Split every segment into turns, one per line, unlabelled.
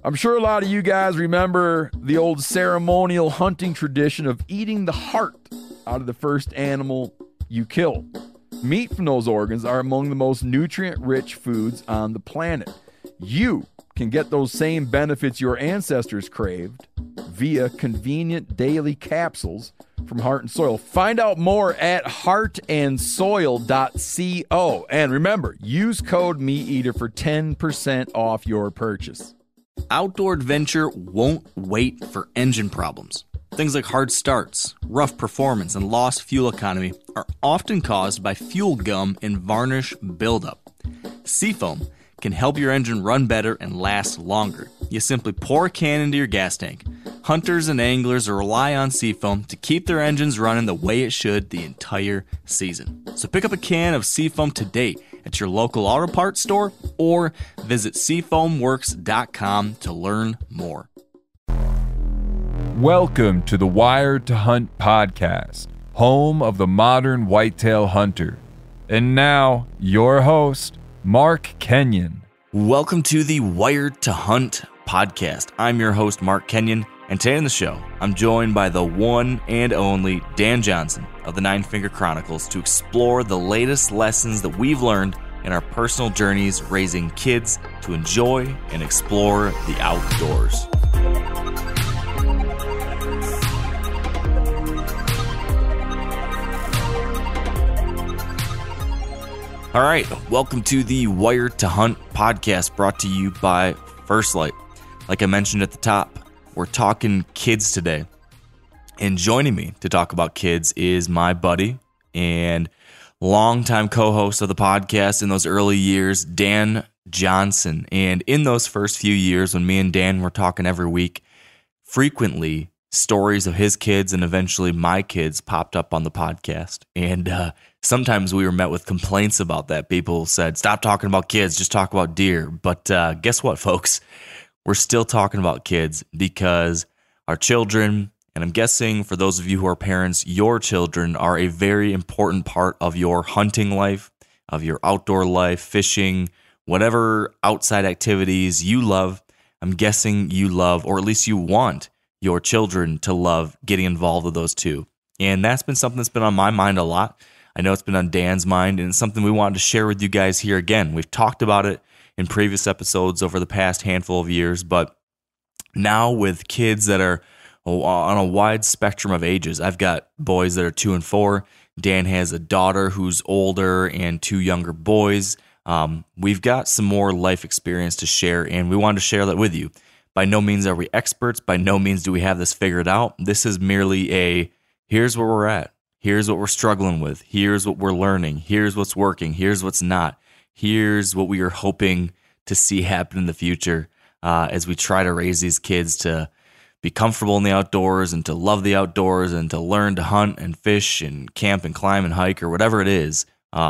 I'm sure a lot of you guys remember the old ceremonial hunting tradition of eating the heart out of the first animal you kill. Meat from those organs are among the most nutrient-rich foods on the planet. You can get those same benefits your ancestors craved via convenient daily capsules from Heart and Soil. Find out more at heartandsoil.co. And remember, use code MeatEater for 10% off your purchase.
Outdoor adventure won't wait for engine problems. Things like hard starts, rough performance, and lost fuel economy are often caused by fuel gum and varnish buildup. Seafoam can help your engine run better and last longer. You simply pour a can into your gas tank. Hunters and anglers rely on Seafoam to keep their engines running the way it should the entire season. So pick up a can of Seafoam today at your local auto parts store or visit SeafoamWorks.com to learn more.
Welcome to the Wired to Hunt podcast, home of the modern whitetail hunter. And now, your host, Mark Kenyon.
Welcome to the Wired to Hunt podcast. I'm your host, Mark Kenyon, and today on the show, I'm joined by the one and only Dan Johnson of the Nine Finger Chronicles to explore the latest lessons that we've learned in our personal journeys raising kids to enjoy and explore the outdoors. All right, welcome to the Wired to Hunt podcast brought to you by First Light. Like I mentioned at the top, we're talking kids today. And joining me to talk about kids is my buddy and longtime co-host of the podcast in those early years, Dan Johnson. And in those first few years when me and Dan were talking every week, frequently stories of his kids and eventually my kids popped up on the podcast. And sometimes we were met with complaints about that. People said, stop talking about kids, just talk about deer. But guess what, folks? We're still talking about kids because our children, and I'm guessing for those of you who are parents, your children are a very important part of your hunting life, of your outdoor life, fishing, whatever outside activities you love. I'm guessing you love, or at least you want your children to love getting involved with those too. And that's been something that's been on my mind a lot. I know it's been on Dan's mind, and it's something we wanted to share with you guys here again. We've talked about it in previous episodes over the past handful of years, but now with kids that are on a wide spectrum of ages. I've got boys that are 2 and 4. Dan has a daughter who's older and 2 younger boys. We've got some more life experience to share, and we wanted to share that with you. By no means are we experts. By no means do we have this figured out. This is merely a, here's where we're at. Here's what we're struggling with. Here's what we're learning. Here's what's working. Here's what's not. Here's what we are hoping to see happen in the future as we try to raise these kids to be comfortable in the outdoors and to love the outdoors and to learn to hunt and fish and camp and climb and hike or whatever it is.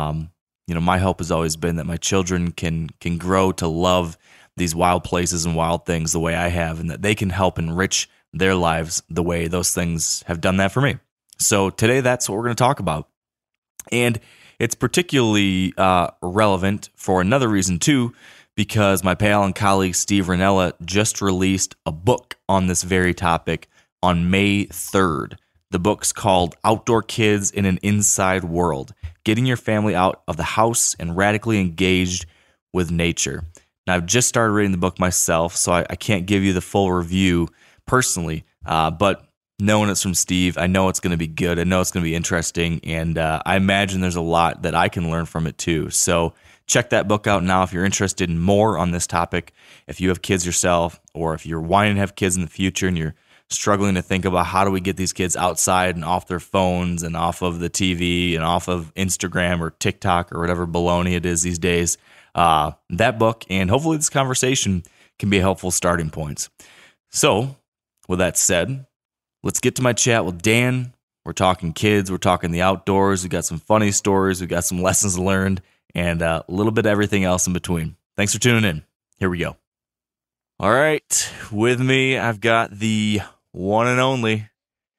My hope has always been that my children can grow to love these wild places and wild things the way I have, and that they can help enrich their lives the way those things have done that for me. So today, that's what we're going to talk about. And it's particularly relevant for another reason too, because my pal and colleague Steve Rinella just released a book on this very topic on May 3rd. The book's called Outdoor Kids in an Inside World, Getting Your Family Out of the House and Radically Engaged with Nature. Now, I've just started reading the book myself, so I can't give you the full review personally, but knowing it's from Steve, I know it's going to be good. I know it's going to be interesting, and I imagine there's a lot that I can learn from it too. So check that book out now if you're interested in more on this topic. If you have kids yourself, or if you're wanting to have kids in the future and you're struggling to think about how do we get these kids outside and off their phones and off of the TV and off of Instagram or TikTok or whatever baloney it is these days, that book and hopefully this conversation can be helpful starting points. So with that said, let's get to my chat with Dan. We're talking kids. We're talking the outdoors. We got some funny stories. We got some lessons learned and a little bit of everything else in between. Thanks for tuning in. Here we go. All right. With me, I've got the one and only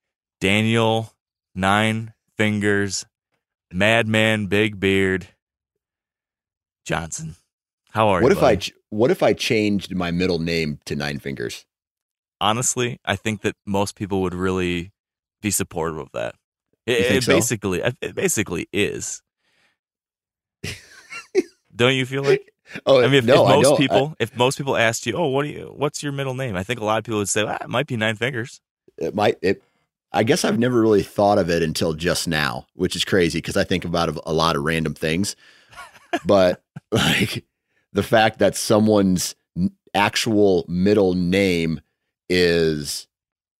Daniel Nine Fingers, Madman Big Beard Johnson. How are you, buddy?
what if I changed my middle name to Nine Fingers?
Honestly, I think that most people would really be supportive of that.
think so?
It basically is. Don't you feel like?
Oh,
I mean,
no, I don't.
if most people asked you, "Oh, what's your middle name?" I think a lot of people would say, "It might be Nine Fingers."
I guess I've never really thought of it until just now, which is crazy because I think about a lot of random things. But like the fact that someone's actual middle name is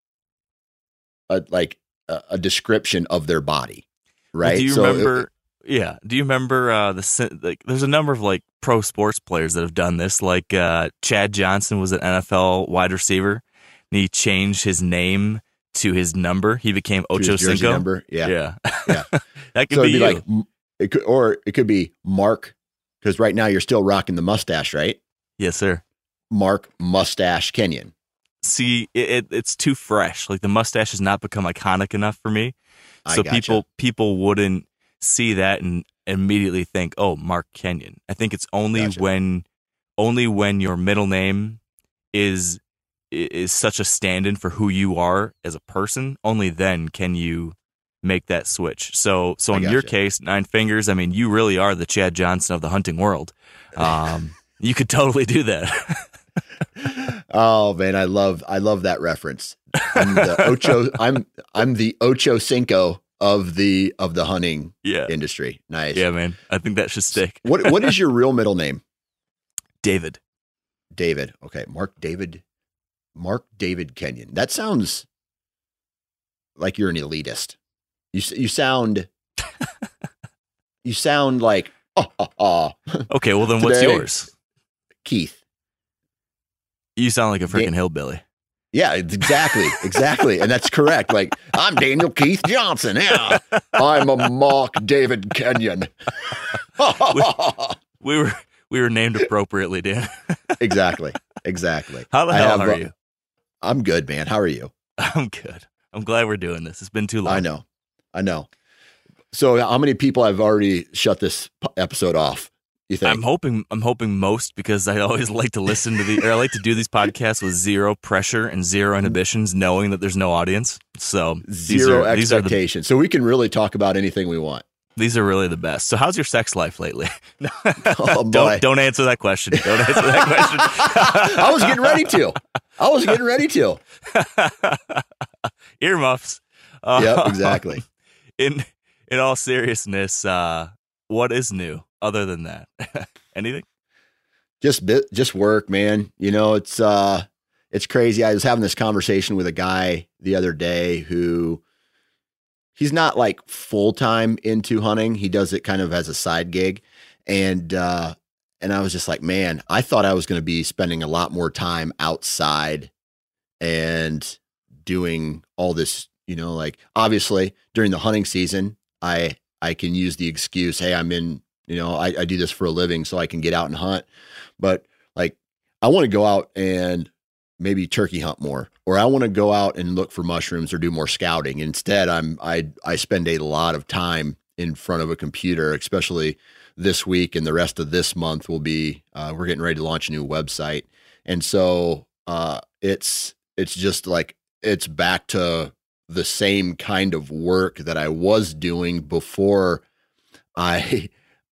a description of their body, right?
Well, do you remember? Do you remember there's a number of like pro sports players that have done this. Like Chad Johnson was an NFL wide receiver, and he changed his name to his number. He became Ocho Cinco.
Number. Yeah.
That could
So
be
it'd
you.
like it could be Mark, because right now you're still rocking the mustache, right?
Yes, sir.
Mark Mustache Kenyon.
See, it's too fresh. Like the mustache has not become iconic enough for me, so
gotcha.
people wouldn't see that and immediately think, "Oh, Mark Kenyon." I think it's only when your middle name is such a stand-in for who you are as a person. Only then can you make that switch. So in your case, Nine Fingers, I mean, you really are the Chad Johnson of the hunting world. You could totally do that.
Oh man, I love that reference. I'm the Ocho Cinco of the hunting industry. Nice.
Yeah, man. I think that should stick.
What is your real middle name?
David.
David. Okay, Mark David Kenyon. That sounds like you're an elitist. You sound like
Okay, well then what's yours?
Keith.
You sound like a freaking hillbilly.
Yeah, exactly. And that's correct. Like, I'm Daniel Keith Johnson. Yeah. I'm a Mark David Kenyon.
we were named appropriately, Dan.
Exactly.
How the hell are you?
I'm good, man. How are you?
I'm good. I'm glad we're doing this. It's been too long.
I know. So how many people have already shut this episode off, you think?
I'm hoping most, because I always like to I like to do these podcasts with zero pressure and zero inhibitions, knowing that there's no audience. So
zero expectation. So we can really talk about anything we want.
These are really the best. So how's your sex life lately?
Oh, boy.
Don't answer that question. Don't answer that question.
I was getting ready to.
Earmuffs.
Yep, exactly.
In all seriousness, what is new other than that? Anything?
Just work, man. You know, it's crazy. I was having this conversation with a guy the other day who he's not like full-time into hunting. He does it kind of as a side gig. And I was just like, man, I thought I was going to be spending a lot more time outside and doing all this, you know, like obviously during the hunting season, I can use the excuse, hey, I'm in, you know, I do this for a living so I can get out and hunt. But like, I want to go out and maybe turkey hunt more, or I want to go out and look for mushrooms or do more scouting. Instead, I spend a lot of time in front of a computer, especially this week, and the rest of this month will be, we're getting ready to launch a new website. And so, it's just like, it's back to the same kind of work that I was doing before I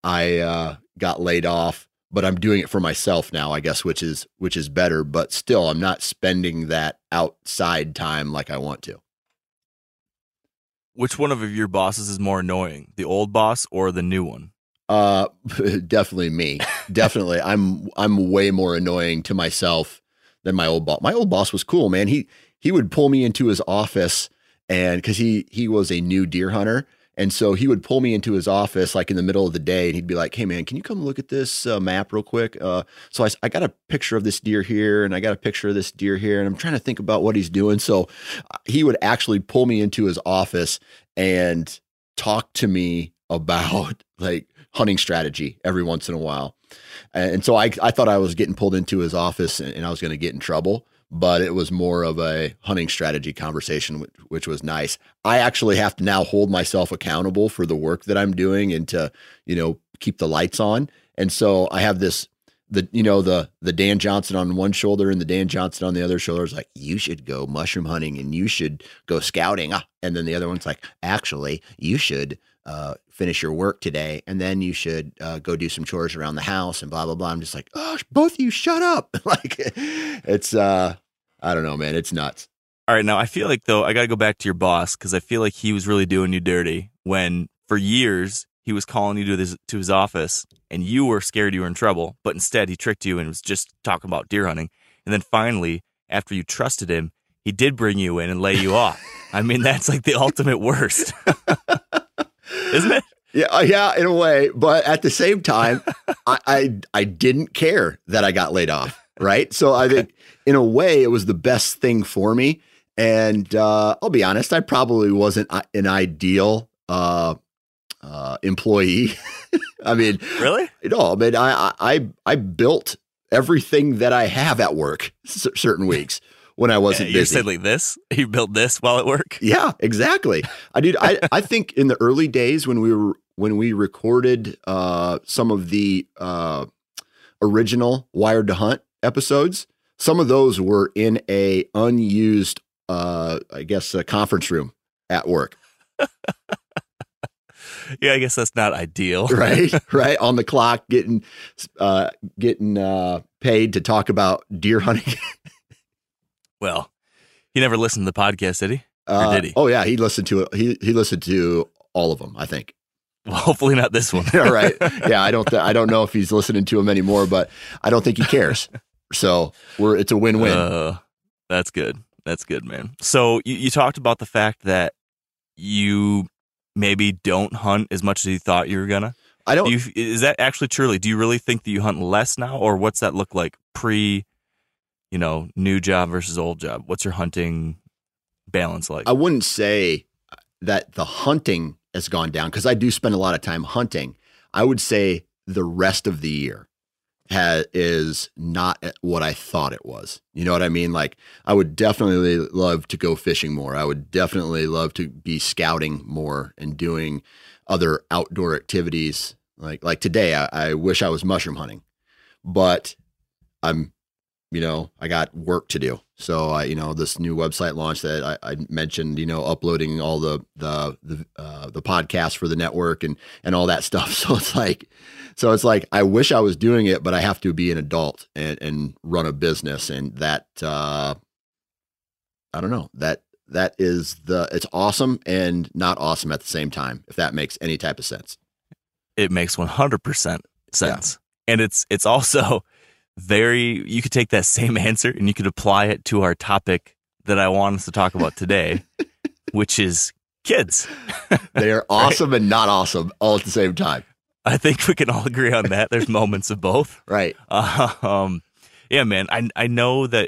got laid off, but I'm doing it for myself now, I guess, which is better, but still I'm not spending that outside time like I want to.
Which one of your bosses is more annoying, the old boss or the new one?
Definitely me. Definitely. I'm way more annoying to myself than my old boss. My old boss was cool, man. He would pull me into his office, and cause he was a new deer hunter. And so he would pull me into his office like in the middle of the day, and he'd be like, hey man, can you come look at this map real quick? So I got a picture of this deer here, and I got a picture of this deer here, and I'm trying to think about what he's doing. So he would actually pull me into his office and talk to me about like hunting strategy every once in a while. And so I thought I was getting pulled into his office and I was going to get in trouble, but it was more of a hunting strategy conversation, which was nice. I actually have to now hold myself accountable for the work that I'm doing and to, you know, keep the lights on. And so I have this the Dan Johnson on one shoulder and the Dan Johnson on the other shoulder is like, you should go mushroom hunting and you should go scouting. And then the other one's like, actually, you should finish your work today, and then you should go do some chores around the house and blah, blah, blah. I'm just like, oh, both of you shut up. Like, it's, I don't know, man. It's nuts.
All right. Now, I feel like, though, I got to go back to your boss because I feel like he was really doing you dirty when for years he was calling you to his office and you were scared you were in trouble, but instead he tricked you and was just talking about deer hunting. And then finally, after you trusted him, he did bring you in and lay you off. I mean, that's like the ultimate worst. Isn't it?
Yeah, in a way. But at the same time, I didn't care that I got laid off, right? So I think in a way it was the best thing for me. And I'll be honest, I probably wasn't an ideal employee. I mean,
really?
No, I mean, I built everything that I have at work certain weeks when I wasn't busy.
You said like this? You built this while at work?
Yeah, exactly. I think in the early days when we recorded some of the original Wired to Hunt episodes, some of those were in a unused, I guess, a conference room at work.
Yeah, I guess that's not ideal.
Right. On the clock, getting paid to talk about deer hunting.
Well, he never listened to the podcast, did he? Or did he?
Oh yeah, he listened to it. He listened to all of them, I think.
Well, hopefully not this one.
All right. Yeah, I don't know if he's listening to them anymore, but I don't think he cares. So it's a win-win.
That's good. That's good, man. So you talked about the fact that you maybe don't hunt as much as you thought you were gonna.
I don't.
Is that actually true? Do you really think that you hunt less now, or what's that look like pre, new job versus old job? What's your hunting balance like?
I wouldn't say that the hunting has gone down because I do spend a lot of time hunting. I would say the rest of the year is not what I thought it was. You know what I mean? Like, I would definitely love to go fishing more. I would definitely love to be scouting more and doing other outdoor activities. Like today, I wish I was mushroom hunting, but I got work to do. So this new website launch that I mentioned, uploading all the podcasts for the network and all that stuff. So it's like, I wish I was doing it, but I have to be an adult and run a business. And that, I don't know, that is it's awesome and not awesome at the same time, if that makes any type of sense.
It makes 100% sense. Yeah. And it's also you could take that same answer and you could apply it to our topic that I want us to talk about today, which is kids.
They are awesome right? And not awesome all at the same time.
I think we can all agree on that. There's moments of both.
Right.
Yeah, man. I know that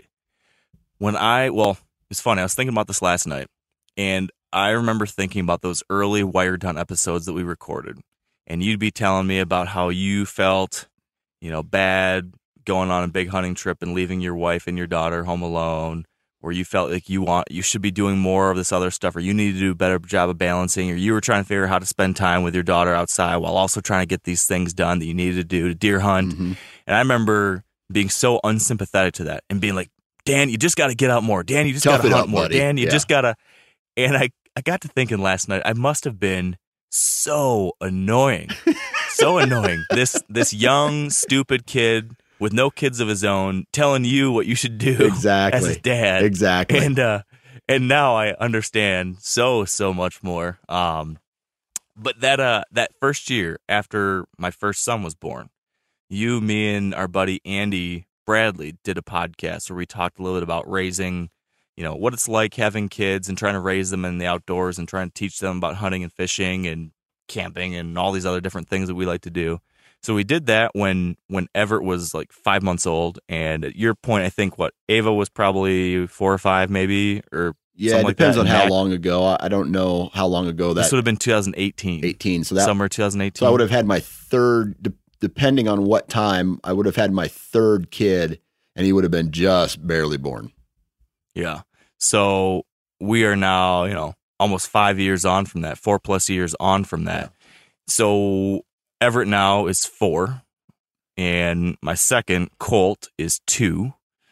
it's funny. I was thinking about this last night, and I remember thinking about those early Wired to Hunt episodes that we recorded, and you'd be telling me about how you felt, bad going on a big hunting trip and leaving your wife and your daughter home alone, or you felt like you should be doing more of this other stuff, or you need to do a better job of balancing, or you were trying to figure out how to spend time with your daughter outside while also trying to get these things done that you needed to do to deer hunt. Mm-hmm. And I remember being so unsympathetic to that and being like, Dan, you just got to get out more. Dan, you just got to hunt more. Buddy. Dan, you just got to. And I got to thinking last night, I must have been so annoying. So annoying. This young, stupid kid with no kids of his own telling you what you should do
exactly.
as a dad.
Exactly.
And now I understand so much more. But that first year after my first son was born, me and our buddy Andy Bradley did a podcast where we talked a little bit about raising, what it's like having kids and trying to raise them in the outdoors and trying to teach them about hunting and fishing and camping and all these other different things that we like to do. So we did that when Everett was like 5 months old. And at your point, I think Ava was probably 4 or 5 maybe, or
yeah, it depends on how long ago. I don't know how long ago that.
This would have been 2018.
So that
summer 2018.
So I would have had my third, depending on what time, I would have had my third kid, and he would have been just barely born.
Yeah. So we are now, almost 5 years on from that, 4+ years on from that. Yeah. So Everett now is 4. and my second, Colt, is 2.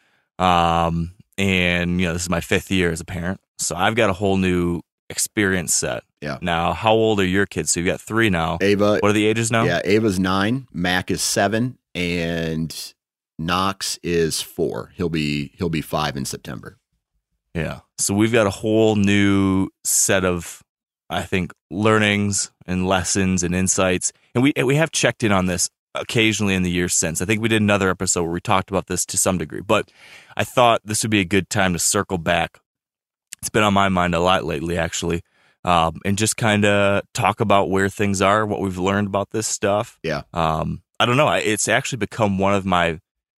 And this is my 5th year as a parent, so I've got a whole new experience set.
Yeah.
Now, how old are your kids? So you've got 3 now.
Ava.
What are the ages now?
Yeah, Ava's 9, Mac is 7, and Knox is 4. He'll be 5 in September.
Yeah. So we've got a whole new set of, I think, learnings and lessons and insights. And we have checked in on this occasionally in the years since. I think we did another episode where we talked about this to some degree, but I thought this would be a good time to circle back. It's been on my mind a lot lately, actually, and just kind of talk about where things are, what we've learned about this stuff.
Yeah.
I don't know. It's actually become one of my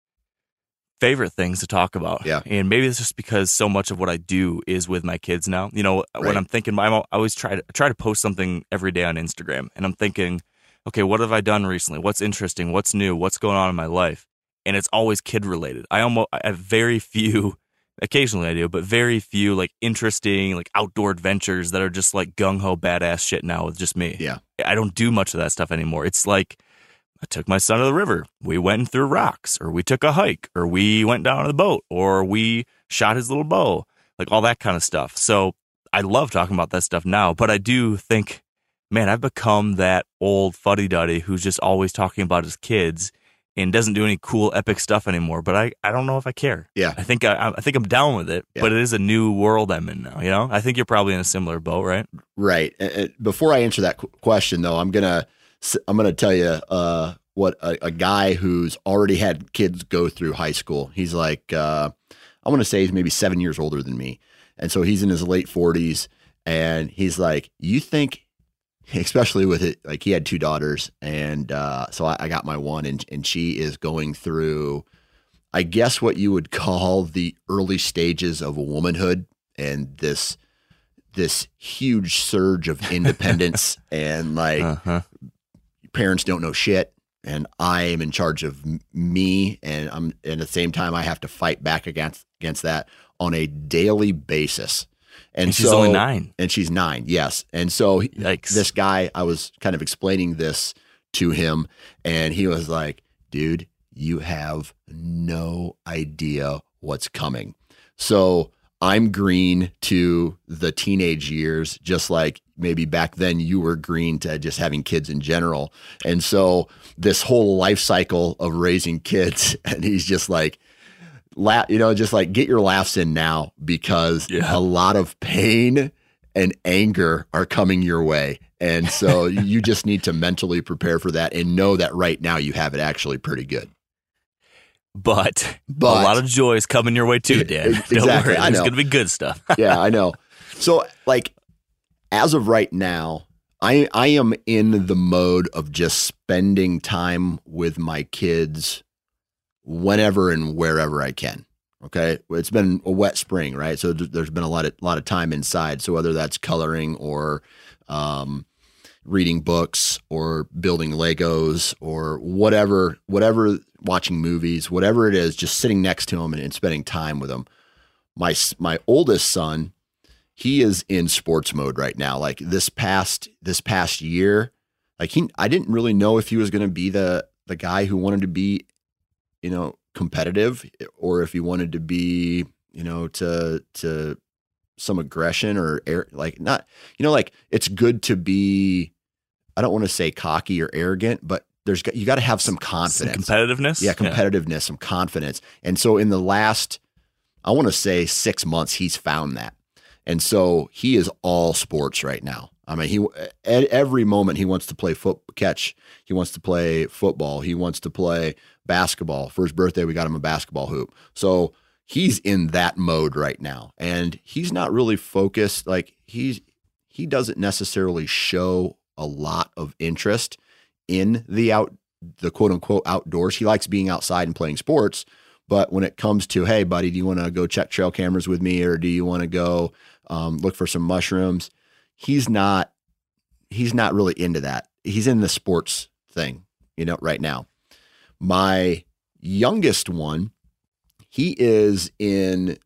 favorite things to talk about.
Yeah.
And maybe it's just because so much of what I do is with my kids now. You know,
Right.
when I'm thinking, I always try to post something every day on Instagram, and I'm thinking, okay, what have I done recently? What's interesting? What's new? What's going on in my life? And it's always kid related. I have very few, occasionally I do, but very few like interesting, like outdoor adventures that are just like gung ho badass shit now with just me.
Yeah.
I don't do much of that stuff anymore. It's like, I took my son to the river. We went through rocks, or we took a hike, or we went down on the boat, or we shot his little bow, like all that kind of stuff. So I love talking about that stuff now, but I do think, man, I've become that old fuddy-duddy who's just always talking about his kids and doesn't do any cool epic stuff anymore. But I don't know if I care.
Yeah.
I think I'm down with it,
Yeah.
but it is a new world I'm in now. You know, I think you're probably in a similar boat, right?
Right. Before I answer that question, though, I'm gonna tell you what a guy who's already had kids go through high school. He's like, I want to say he's maybe 7 years older than me, and so he's in his late 40s, and he's like, you think, especially with it, like he had 2 daughters, and so I got my one, and she is going through, I guess, what you would call the early stages of womanhood, and this huge surge of independence and like parents don't know shit, and I am in charge of me, and I'm at the same time I have to fight back against that on a daily basis. And
she's
so,
only 9.
and she's 9, yes. And so
Yikes.
this guy, I was kind of explaining this to him, and he was like, dude, you have no idea what's coming. So I'm green to the teenage years, just like maybe back then you were green to just having kids in general. And so this whole life cycle of raising kids, and he's just like, just like get your laughs in now, because a lot of pain and anger are coming your way. And so you just need to mentally prepare for that and know that right now you have it actually pretty good.
But a lot of joy is coming your way too, Dad.
Exactly.
Don't worry.
I know.
There's going to be good stuff.
Yeah, I know. So like, as of right now, I am in the mode of just spending time with my kids whenever and wherever I can. Okay. It's been a wet spring, right? So there's been a lot of time inside. So whether that's coloring or, reading books or building Legos or whatever, watching movies, whatever it is, just sitting next to them and spending time with them. My oldest son, he is in sports mode right now. Like this past year, like I didn't really know if he was going to be the guy who wanted to be, competitive, or if he wanted to be, to some aggression or like not, like it's good to be, I don't want to say cocky or arrogant, but you got to have some confidence,
Some competitiveness.
Yeah, competitiveness, some confidence. And so in the last, I want to say 6 months, he's found that. And so he is all sports right now. I mean, at every moment he wants to play catch. He wants to play football. He wants to play basketball. For his birthday, we got him a basketball hoop. So he's in that mode right now, and he's not really focused. Like he doesn't necessarily show a lot of interest in the quote unquote outdoors. He likes being outside and playing sports, but when it comes to, hey buddy, do you want to go check trail cameras with me, or do you want to go look for some mushrooms? He's not really into that. He's in the sports thing, right now. My youngest one, he is in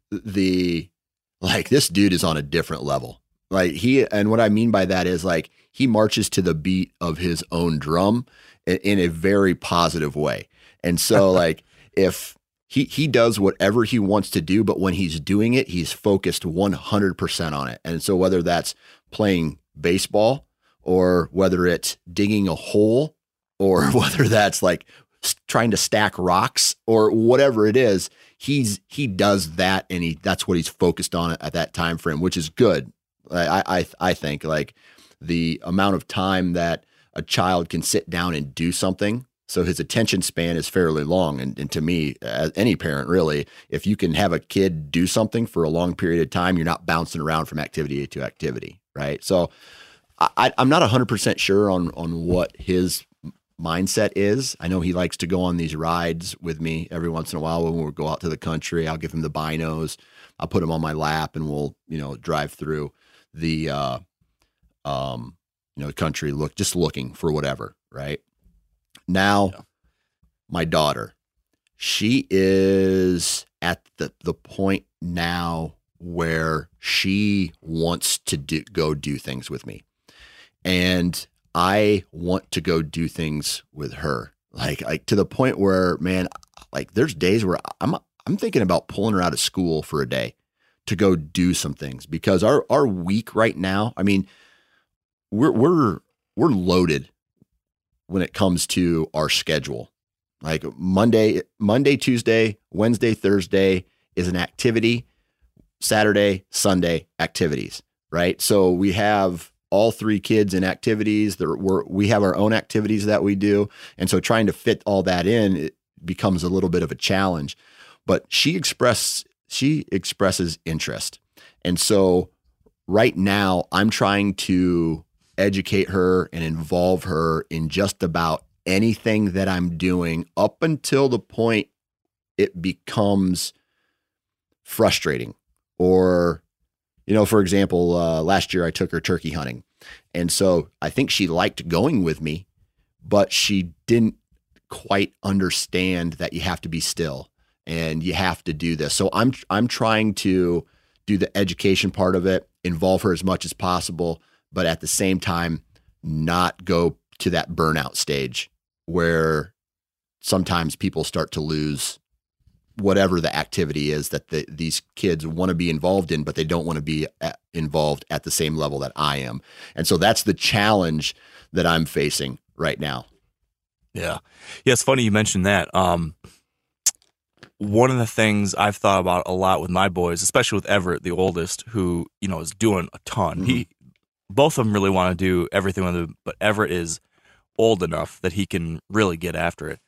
this dude is on a different level. Like and what I mean by that is like, he marches to the beat of his own drum in a very positive way. And so like if he does whatever he wants to do, but when he's doing it, he's focused 100% on it. And so whether that's playing baseball or whether it's digging a hole or whether that's like trying to stack rocks or whatever it is, he does that, and that's what he's focused on at that time frame, which is good. I think like the amount of time that a child can sit down and do something, so his attention span is fairly long. And to me, as any parent, really, if you can have a kid do something for a long period of time, you're not bouncing around from activity to activity, right? So I'm not 100% sure on what his mindset is. I know he likes to go on these rides with me every once in a while when we go out to the country. I'll give him the binos. I'll put him on my lap and we'll, drive through the, country looking for whatever. Right now, my daughter, she is at the point now where she wants to go do things with me. And I want to go do things with her, like to the point where, man, like there's days where I'm thinking about pulling her out of school for a day to go do some things, because our week right now, I mean, we're loaded when it comes to our schedule. Like Monday, Tuesday, Wednesday, Thursday is an activity. Saturday, Sunday activities, right? So we have all three kids in activities. We have our own activities that we do. And so trying to fit all that in, it becomes a little bit of a challenge. But she expresses interest. And so right now I'm trying to educate her and involve her in just about anything that I'm doing up until the point it becomes frustrating. Or, for example, last year I took her turkey hunting. And so I think she liked going with me, but she didn't quite understand that you have to be still and you have to do this. So I'm trying to do the education part of it, involve her as much as possible, but at the same time, not go to that burnout stage where sometimes people start to lose whatever the activity is that these kids want to be involved in, but they don't want to be involved at the same level that I am. And so that's the challenge that I'm facing right now.
Yeah. Yeah. It's funny you mentioned that. One of the things I've thought about a lot with my boys, especially with Everett, the oldest, who, is doing a ton. Mm-hmm. Both of them really want to do everything with him, but Everett is old enough that he can really get after it.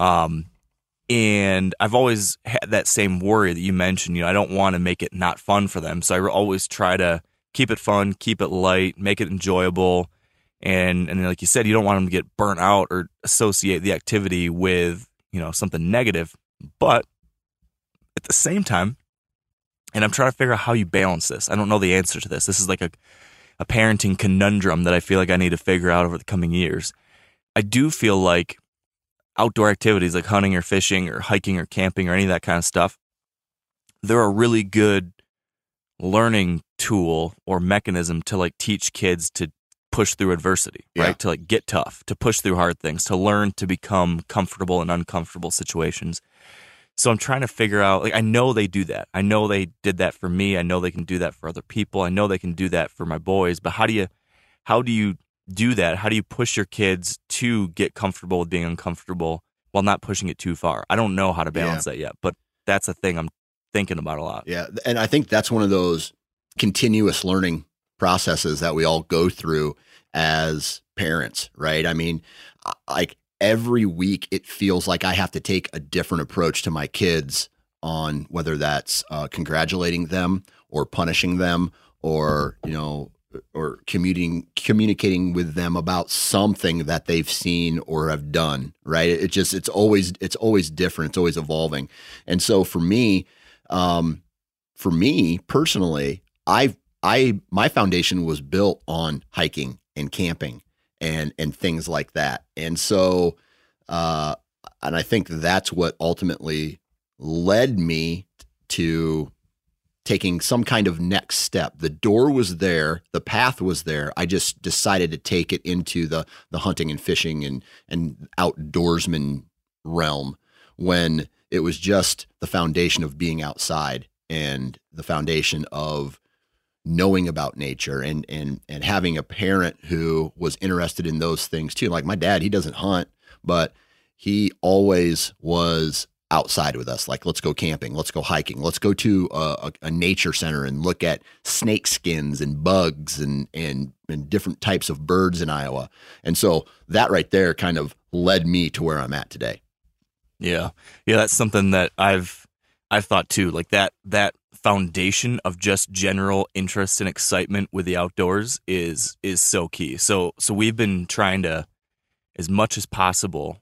And I've always had that same worry that you mentioned. I don't want to make it not fun for them. So I always try to keep it fun, keep it light, make it enjoyable. And like you said, you don't want them to get burnt out or associate the activity with, something negative. But at the same time, and I'm trying to figure out how you balance this. I don't know the answer to this. This is like a parenting conundrum that I feel like I need to figure out over the coming years. I do feel like outdoor activities like hunting or fishing or hiking or camping or any of that kind of stuff, they're a really good learning tool or mechanism to like teach kids to push through adversity, right? To like get tough, to push through hard things, to learn to become comfortable in uncomfortable situations. So I'm trying to figure out, like, I know they do that. I know they did that for me. I know they can do that for other people. I know they can do that for my boys, but how do you do that? How do you push your kids to get comfortable with being uncomfortable while not pushing it too far? I don't know how to balance that yet, but that's a thing I'm thinking about a lot.
Yeah. And I think that's one of those continuous learning processes that we all go through as parents, right? I mean, like every week it feels like I have to take a different approach to my kids on whether that's congratulating them or punishing them or, or communicating with them about something that they've seen or have done, right? It's always different. It's always evolving. And so for me personally, my foundation was built on hiking and camping and things like that. And so, and I think that's what ultimately led me to taking some kind of next step. The door was there, the path was there. I just decided to take it into the hunting and fishing and outdoorsman realm when it was just the foundation of being outside and the foundation of knowing about nature and having a parent who was interested in those things too. Like my dad, he doesn't hunt, but he always was outside with us. Like, let's go camping, let's go hiking, let's go to a nature center and look at snake skins and bugs and different types of birds in Iowa. And so that right there kind of led me to where I'm at today.
Yeah. That's something that I've thought too. Like that foundation of just general interest and excitement with the outdoors is so key. So we've been trying to, as much as possible,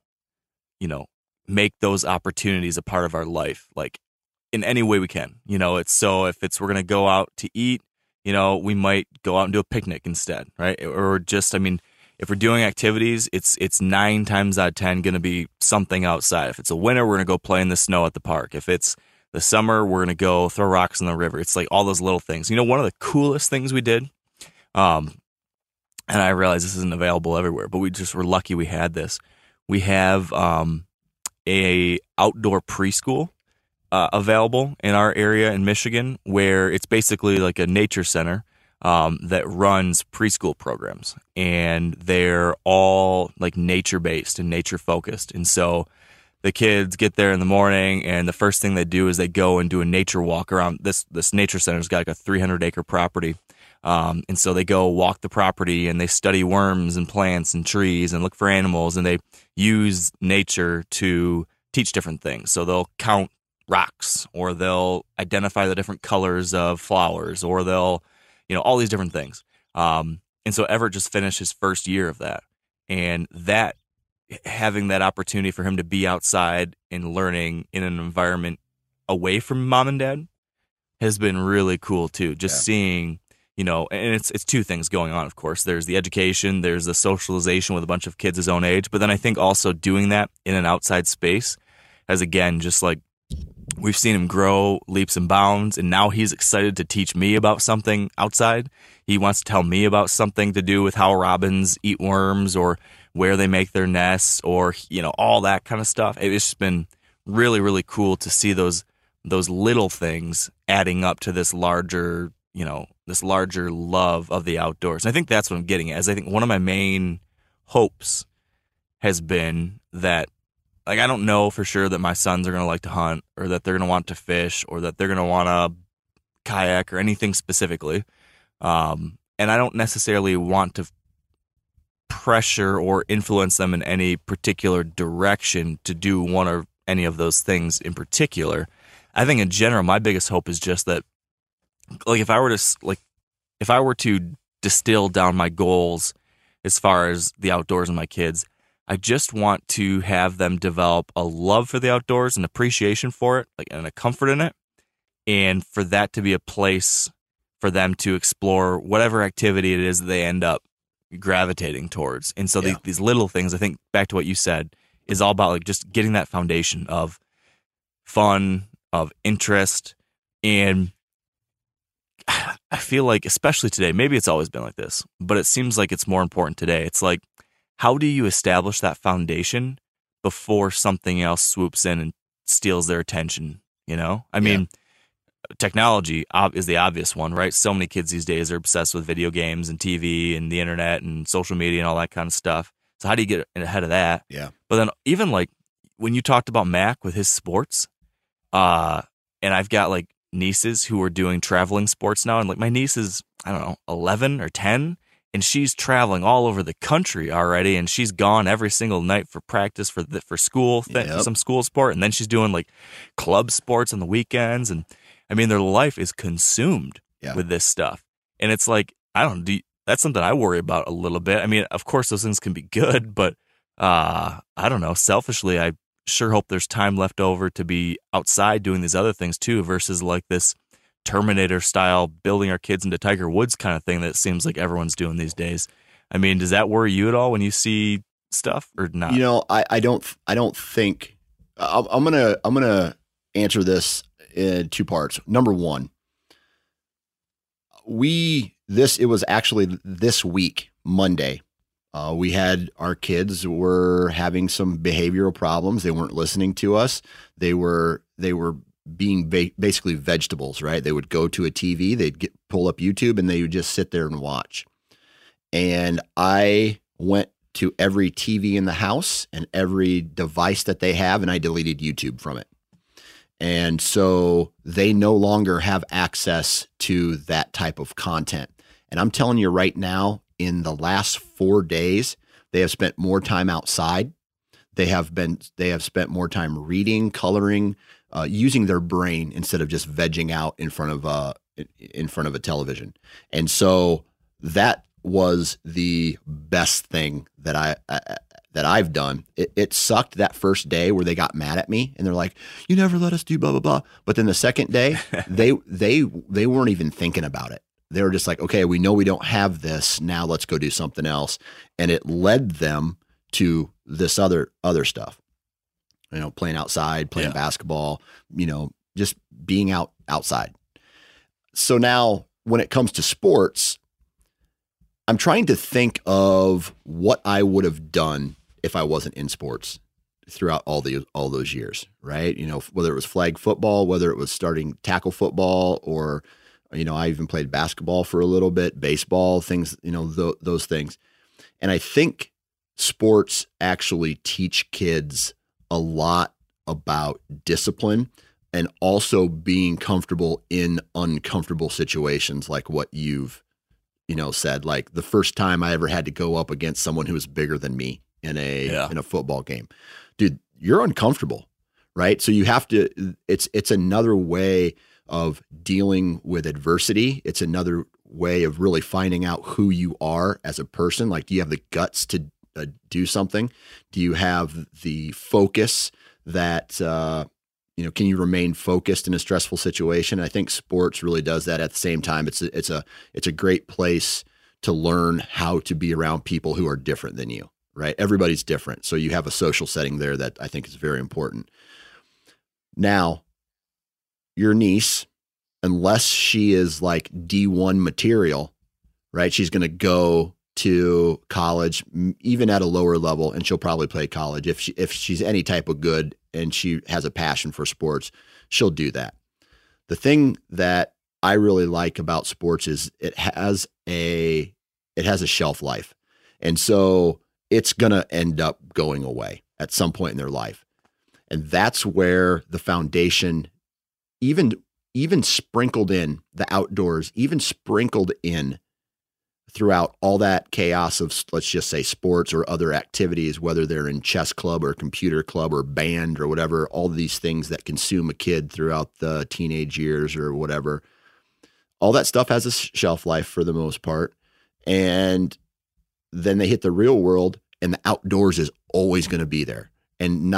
make those opportunities a part of our life, like in any way we can. It's so if we're going to go out to eat, we might go out and do a picnic instead, right? Or just, if we're doing activities, it's 9 times out of 10 going to be something outside. If it's a winter, we're going to go play in the snow at the park. If it's the summer, we're going to go throw rocks in the river. It's like all those little things. One of the coolest things we did, and I realize this isn't available everywhere, but we just were lucky we had this. We have a outdoor preschool available in our area in Michigan, where it's basically like a nature center that runs preschool programs, and they're all like nature based and nature focused. And so the kids get there in the morning, and the first thing they do is they go and do a nature walk around this nature center's got like a 300-acre property. And so they go walk the property and they study worms and plants and trees and look for animals, and they use nature to teach different things. So they'll count rocks, or they'll identify the different colors of flowers, or they'll, all these different things. And so Everett just finished his first year of that, and that having that opportunity for him to be outside and learning in an environment away from mom and dad has been really cool too. Just seeing, and it's two things going on, of course. There's the education, there's the socialization with a bunch of kids his own age, but then I think also doing that in an outside space has, again, just like, we've seen him grow leaps and bounds, and now he's excited to teach me about something outside. He wants to tell me about something to do with how robins eat worms, or where they make their nests, or, all that kind of stuff. It's just been really, really cool to see those little things adding up to this larger, this larger love of the outdoors. And I think that's what I'm getting at. I think one of my main hopes has been that, like, I don't know for sure that my sons are going to like to hunt, or that they're going to want to fish, or that they're going to want to kayak, or anything specifically. And I don't necessarily want to pressure or influence them in any particular direction to do one or any of those things in particular. I think in general, my biggest hope is just that, like, if I were to distill down my goals as far as the outdoors and my kids, I just want to have them develop a love for the outdoors, an appreciation for it, like, and a comfort in it, and for that to be a place for them to explore whatever activity it is that they end up gravitating towards. And so these little things, I think, back to what you said, is all about, like, just getting that foundation of fun, of interest. And I feel like, especially today, maybe it's always been like this, but it seems like it's more important today. It's like, how do you establish that foundation before something else swoops in and steals their attention? Technology is the obvious one, right? So many kids these days are obsessed with video games and TV and the internet and social media and all that kind of stuff. So how do you get ahead of that?
Yeah.
But then even like when you talked about Mac with his sports, and I've got like nieces who are doing traveling sports now, and like my niece is, I don't know, 11 or 10, and she's traveling all over the country already, and she's gone every single night for practice for school, some school sport, and then she's doing like club sports on the weekends, and their life is consumed with this stuff. And it's like, that's something I worry about a little bit. Of course those things can be good, but I don't know, selfishly, I sure hope there's time left over to be outside doing these other things too, versus like this Terminator style building our kids into Tiger Woods kind of thing that it seems like everyone's doing these days. Does that worry you at all when you see stuff, or not?
I don't think I'm gonna answer this in two parts. Number one, it was actually this week, Monday, Our kids were having some behavioral problems. They weren't listening to us. They were being basically vegetables, right? They would go to a TV, they'd pull up YouTube, and they would just sit there and watch. And I went to every TV in the house and every device that they have, and I deleted YouTube from it. And so they no longer have access to that type of content. And I'm telling you right now, in the last 4 days, they have spent more time outside. They have spent more time reading, coloring, using their brain instead of just vegging out in front of a television. And so that was the best thing that I've done. It sucked that first day where they got mad at me and they're like, "You never let us do blah blah blah." But then the second day, they weren't even thinking about it. They were just like, "Okay, we know we don't have this. Now let's go do something else." And it led them to this other stuff. Playing outside, playing basketball, just being outside. So now when it comes to sports, I'm trying to think of what I would have done if I wasn't in sports throughout all those years, right? Whether it was flag football, whether it was starting tackle football, or, I even played basketball for a little bit, baseball, things, those things. And I think sports actually teach kids a lot about discipline and also being comfortable in uncomfortable situations, like what you've said. Like the first time I ever had to go up against someone who was bigger than me in a football game, dude, you're uncomfortable, right? So you have to, it's another way of dealing with adversity. It's another way of really finding out who you are as a person. Like, do you have the guts to do something? Do you have the focus that, can you remain focused in a stressful situation? I think sports really does that. At the same time, it's a great place to learn how to be around people who are different than you, right? Everybody's different. So you have a social setting there that I think is very important. Now, your niece, unless she is like D1 material, right? She's going to go to college, even at a lower level, and she'll probably play college. If she's any type of good and she has a passion for sports, she'll do that. The thing that I really like about sports is it has a shelf life. And so it's going to end up going away at some point in their life. And that's where the foundation, even sprinkled in the outdoors, even sprinkled in throughout all that chaos of, let's just say, sports or other activities, whether they're in chess club or computer club or band or whatever, all these things that consume a kid throughout the teenage years or whatever, all that stuff has a shelf life for the most part. And then they hit the real world and the outdoors is always going to be there. And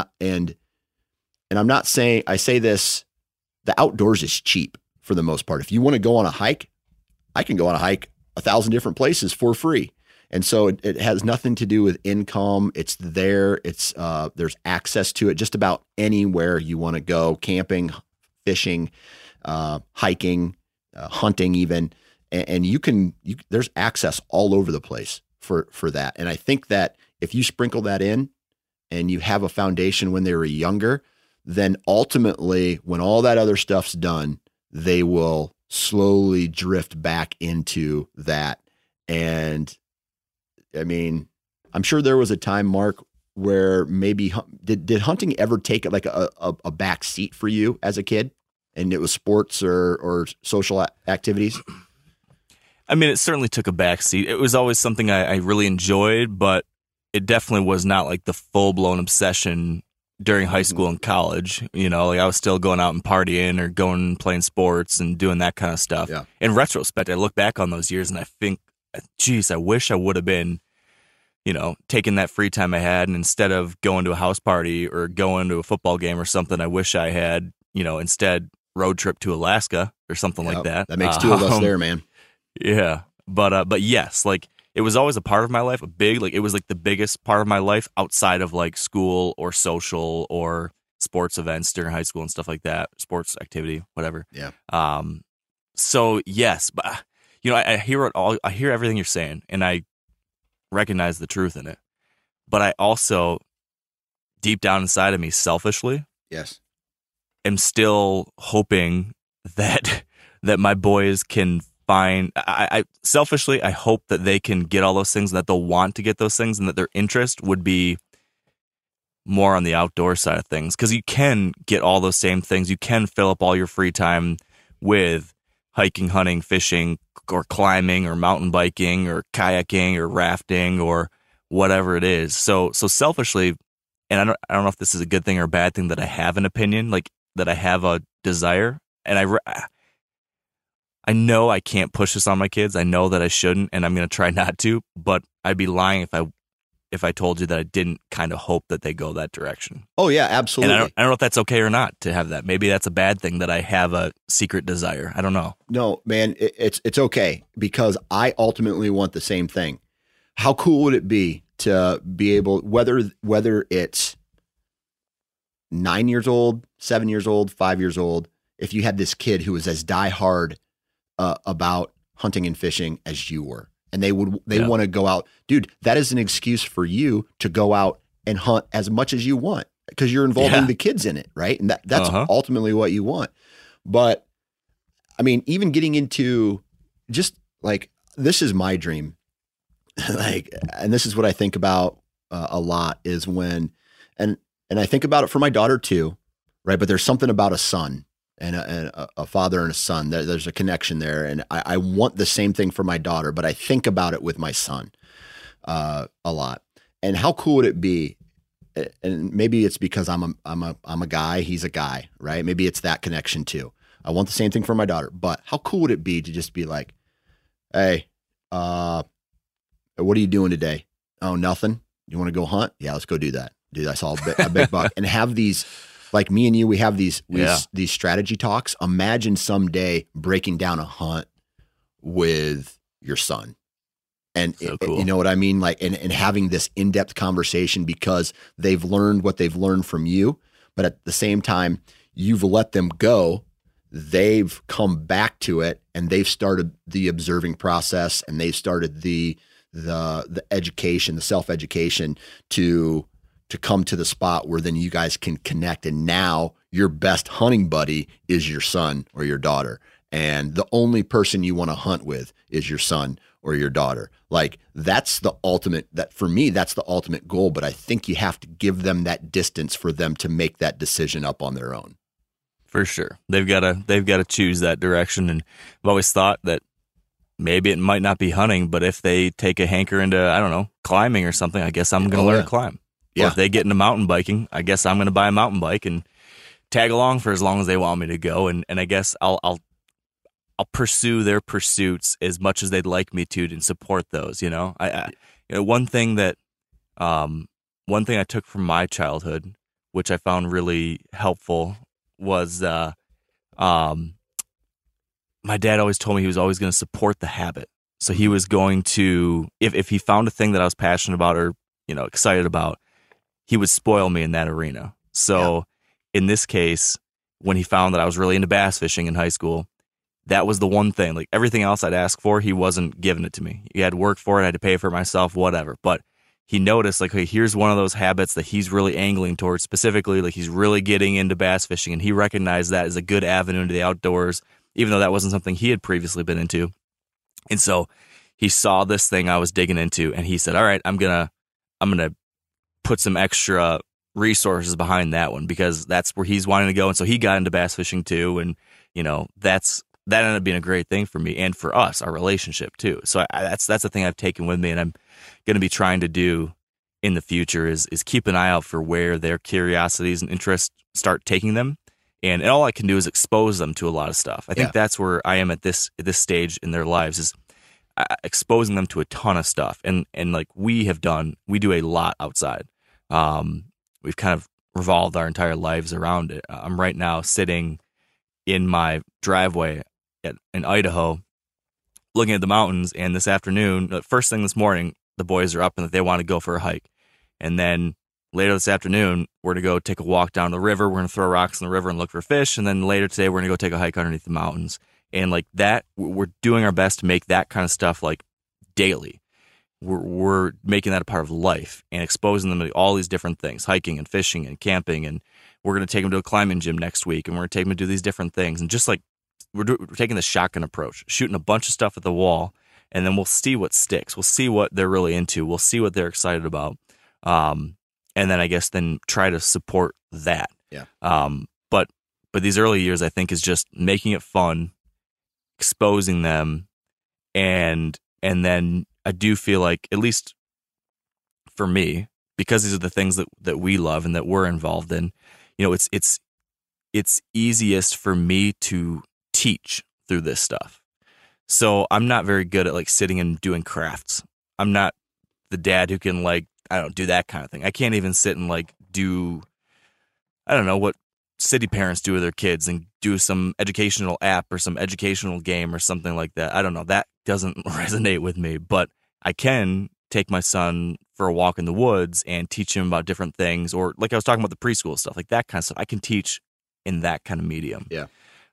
I'm not saying, I say this, the outdoors is cheap for the most part. If you want to go on a hike, I can go on a hike 1,000 different places for free. And so it has nothing to do with income. It's there. It's there's access to it just about anywhere you want to go, camping, fishing, hiking, hunting even. And there's access all over the place for that. And I think that if you sprinkle that in and you have a foundation when they were younger, then ultimately when all that other stuff's done, they will slowly drift back into that. And I mean, I'm sure there was a time, Mark, where maybe did hunting ever take like a back seat for you as a kid, and it was sports or social activities?
I mean, it certainly took a back seat. It was always something I really enjoyed, but it definitely was not like the full-blown obsession during high school and college. Like I was still going out and partying or going and playing sports and doing that kind of stuff. Yeah. In retrospect, I look back on those years and I think, geez, I wish I would have been, taking that free time I had, and instead of going to a house party or going to a football game or something, I wish I had, instead road trip to Alaska or something like that.
That makes two of us there, man.
Yeah. But yes, like it was always a part of my life, it was like the biggest part of my life outside of like school or social or sports events during high school and stuff like that, sports activity, whatever.
Yeah.
So yes, but I hear it all. I hear everything you're saying, and I recognize the truth in it. But I also, deep down inside of me, selfishly,
Yes.
am still hoping that my boys can find. I selfishly, I hope that they can get all those things, and that they'll want to get those things, and that their interest would be more on the outdoor side of things. Because you can get all those same things. You can fill up all your free time with hiking, hunting, fishing, or climbing, or mountain biking, or kayaking, or rafting, or whatever it is. So selfishly, and I don't know if this is a good thing or a bad thing, that I have an opinion, like that I have a desire, and I know I can't push this on my kids. I know that I shouldn't, and I'm going to try not to. But I'd be lying if I told you that I didn't kind of hope that they go that direction.
Oh yeah, absolutely.
And I don't know if that's okay or not to have that. Maybe that's a bad thing that I have a secret desire. I don't know.
No, man, it's okay, because I ultimately want the same thing. How cool would it be to be able, whether it's 9 years old, 7 years old, 5 years old, if you had this kid who was as diehard about hunting and fishing as you were, and they want to go out, dude, that is an excuse for you to go out and hunt as much as you want, because you're involving the kids in it, right? And that's ultimately what you want. But I mean, even getting into just like, this is my dream. Like, and this is what I think about a lot, is when, and I think about it for my daughter too, right? But there's something about a son and a father and a son. There's a connection there, and I want the same thing for my daughter, but I think about it with my son a lot. And how cool would it be? And maybe it's because I'm a guy, he's a guy, right? Maybe it's that connection too. I want the same thing for my daughter, but how cool would it be to just be like, hey, what are you doing today? Oh, nothing. You want to go hunt? Yeah, let's go do that. Dude, I saw a big buck. And have these, like me and you, we have these strategy talks. Imagine someday breaking down a hunt with your son. And
so cool.
You know what I mean? Like, and having this in-depth conversation, because they've learned what they've learned from you, but at the same time, you've let them go. They've come back to it, and they've started the observing process, and they've started the education, the self-education to come to the spot where then you guys can connect. And now your best hunting buddy is your son or your daughter. And the only person you want to hunt with is your son or your daughter. Like, that's the ultimate, that for me, that's the ultimate goal. But I think you have to give them that distance for them to make that decision up on their own.
For sure. They've got to choose that direction. And I've always thought that maybe it might not be hunting, but if they take a hanker into, I don't know, climbing or something, I guess I'm going to learn to climb. Yeah. Or if they get into mountain biking, I guess I'm going to buy a mountain bike and tag along for as long as they want me to go. And I guess I'll pursue their pursuits as much as they'd like me to and support those. One thing I took from my childhood, which I found really helpful, was my dad always told me he was always going to support the habit. So he was going to, if he found a thing that I was passionate about or, excited about, he would spoil me in that arena. So in this case, when he found that I was really into bass fishing in high school, that was the one thing. Like, everything else I'd ask for, he wasn't giving it to me. He had to work for it. I had to pay for it myself, whatever. But he noticed, like, hey, here's one of those habits that he's really angling towards, specifically, like, he's really getting into bass fishing, and he recognized that as a good avenue into the outdoors, even though that wasn't something he had previously been into. And so he saw this thing I was digging into, and he said, all right, I'm gonna put some extra resources behind that one, because that's where he's wanting to go. And so he got into bass fishing too. And, that ended up being a great thing for me and for us, our relationship too. So that's the thing I've taken with me, and I'm going to be trying to do in the future is keep an eye out for where their curiosities and interests start taking them. And all I can do is expose them to a lot of stuff. I think that's where I am at this stage in their lives, is exposing them to a ton of stuff. And like we do a lot outside. We've kind of revolved our entire lives around it. I'm right now sitting in my driveway in Idaho, looking at the mountains. And this afternoon, first thing this morning, the boys are up and they want to go for a hike. And then later this afternoon, we're going to go take a walk down the river. We're going to throw rocks in the river and look for fish. And then later today, we're going to go take a hike underneath the mountains. And like that, we're doing our best to make that kind of stuff like daily. we're making that a part of life and exposing them to all these different things, hiking and fishing and camping, and we're going to take them to a climbing gym next week, and we're going to take them to do these different things. And just like we're taking the shotgun approach, shooting a bunch of stuff at the wall, and then we'll see what sticks. We'll see what they're really into. We'll see what they're excited about. And then I guess then try to support that.
Yeah.
But these early years, I think, is just making it fun, exposing them, and then I do feel like, at least for me, because these are the things that we love and that we're involved in, you know, it's easiest for me to teach through this stuff. So I'm not very good at like sitting and doing crafts. I'm not the dad who can like, I don't do that kind of thing. I can't even sit and like do, I don't know what city parents do with their kids and do some educational app or some educational game or something like that. I don't know. That doesn't resonate with me, but I can take my son for a walk in the woods and teach him about different things, or like I was talking about the preschool stuff, like that kind of stuff. I can teach in that kind of medium.
Yeah.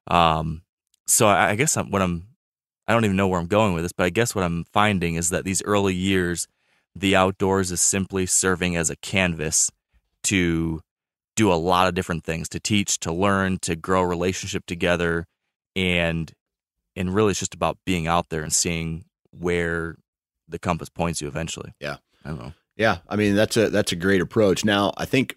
So I guess I don't even know where I'm going with this, but I guess what I'm finding is that these early years, the outdoors is simply serving as a canvas to do a lot of different things, to teach, to learn, to grow a relationship together. And really it's just about being out there and seeing where the compass points you eventually.
Yeah.
I don't know.
Yeah. I mean, that's a great approach. Now, I think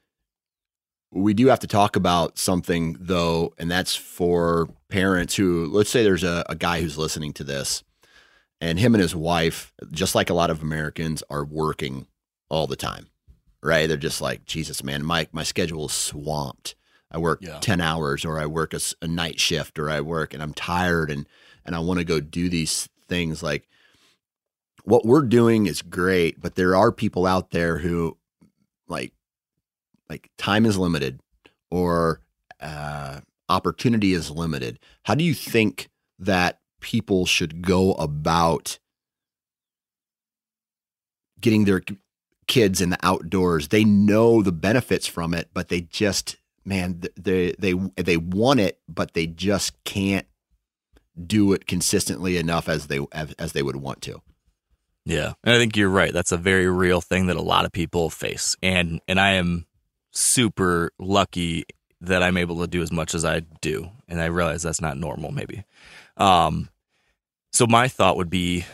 we do have to talk about something though, and that's for parents who, let's say there's a guy who's listening to this, and him and his wife, just like a lot of Americans, are working all the time, right? They're just like, Jesus, man, my schedule is swamped. I work 10 hours, or I work a night shift, or I work and I'm tired and I want to go do these things. Like, what we're doing is great, but there are people out there who like time is limited, or opportunity is limited. How do you think that people should go about getting their kids in the outdoors? They know the benefits from it, but they just, man, they want it, but they just can't do it consistently enough as they would want to.
Yeah. And I think you're right. That's a very real thing that a lot of people face. And I am super lucky that I'm able to do as much as I do. And I realize that's not normal, maybe. So my thought would be,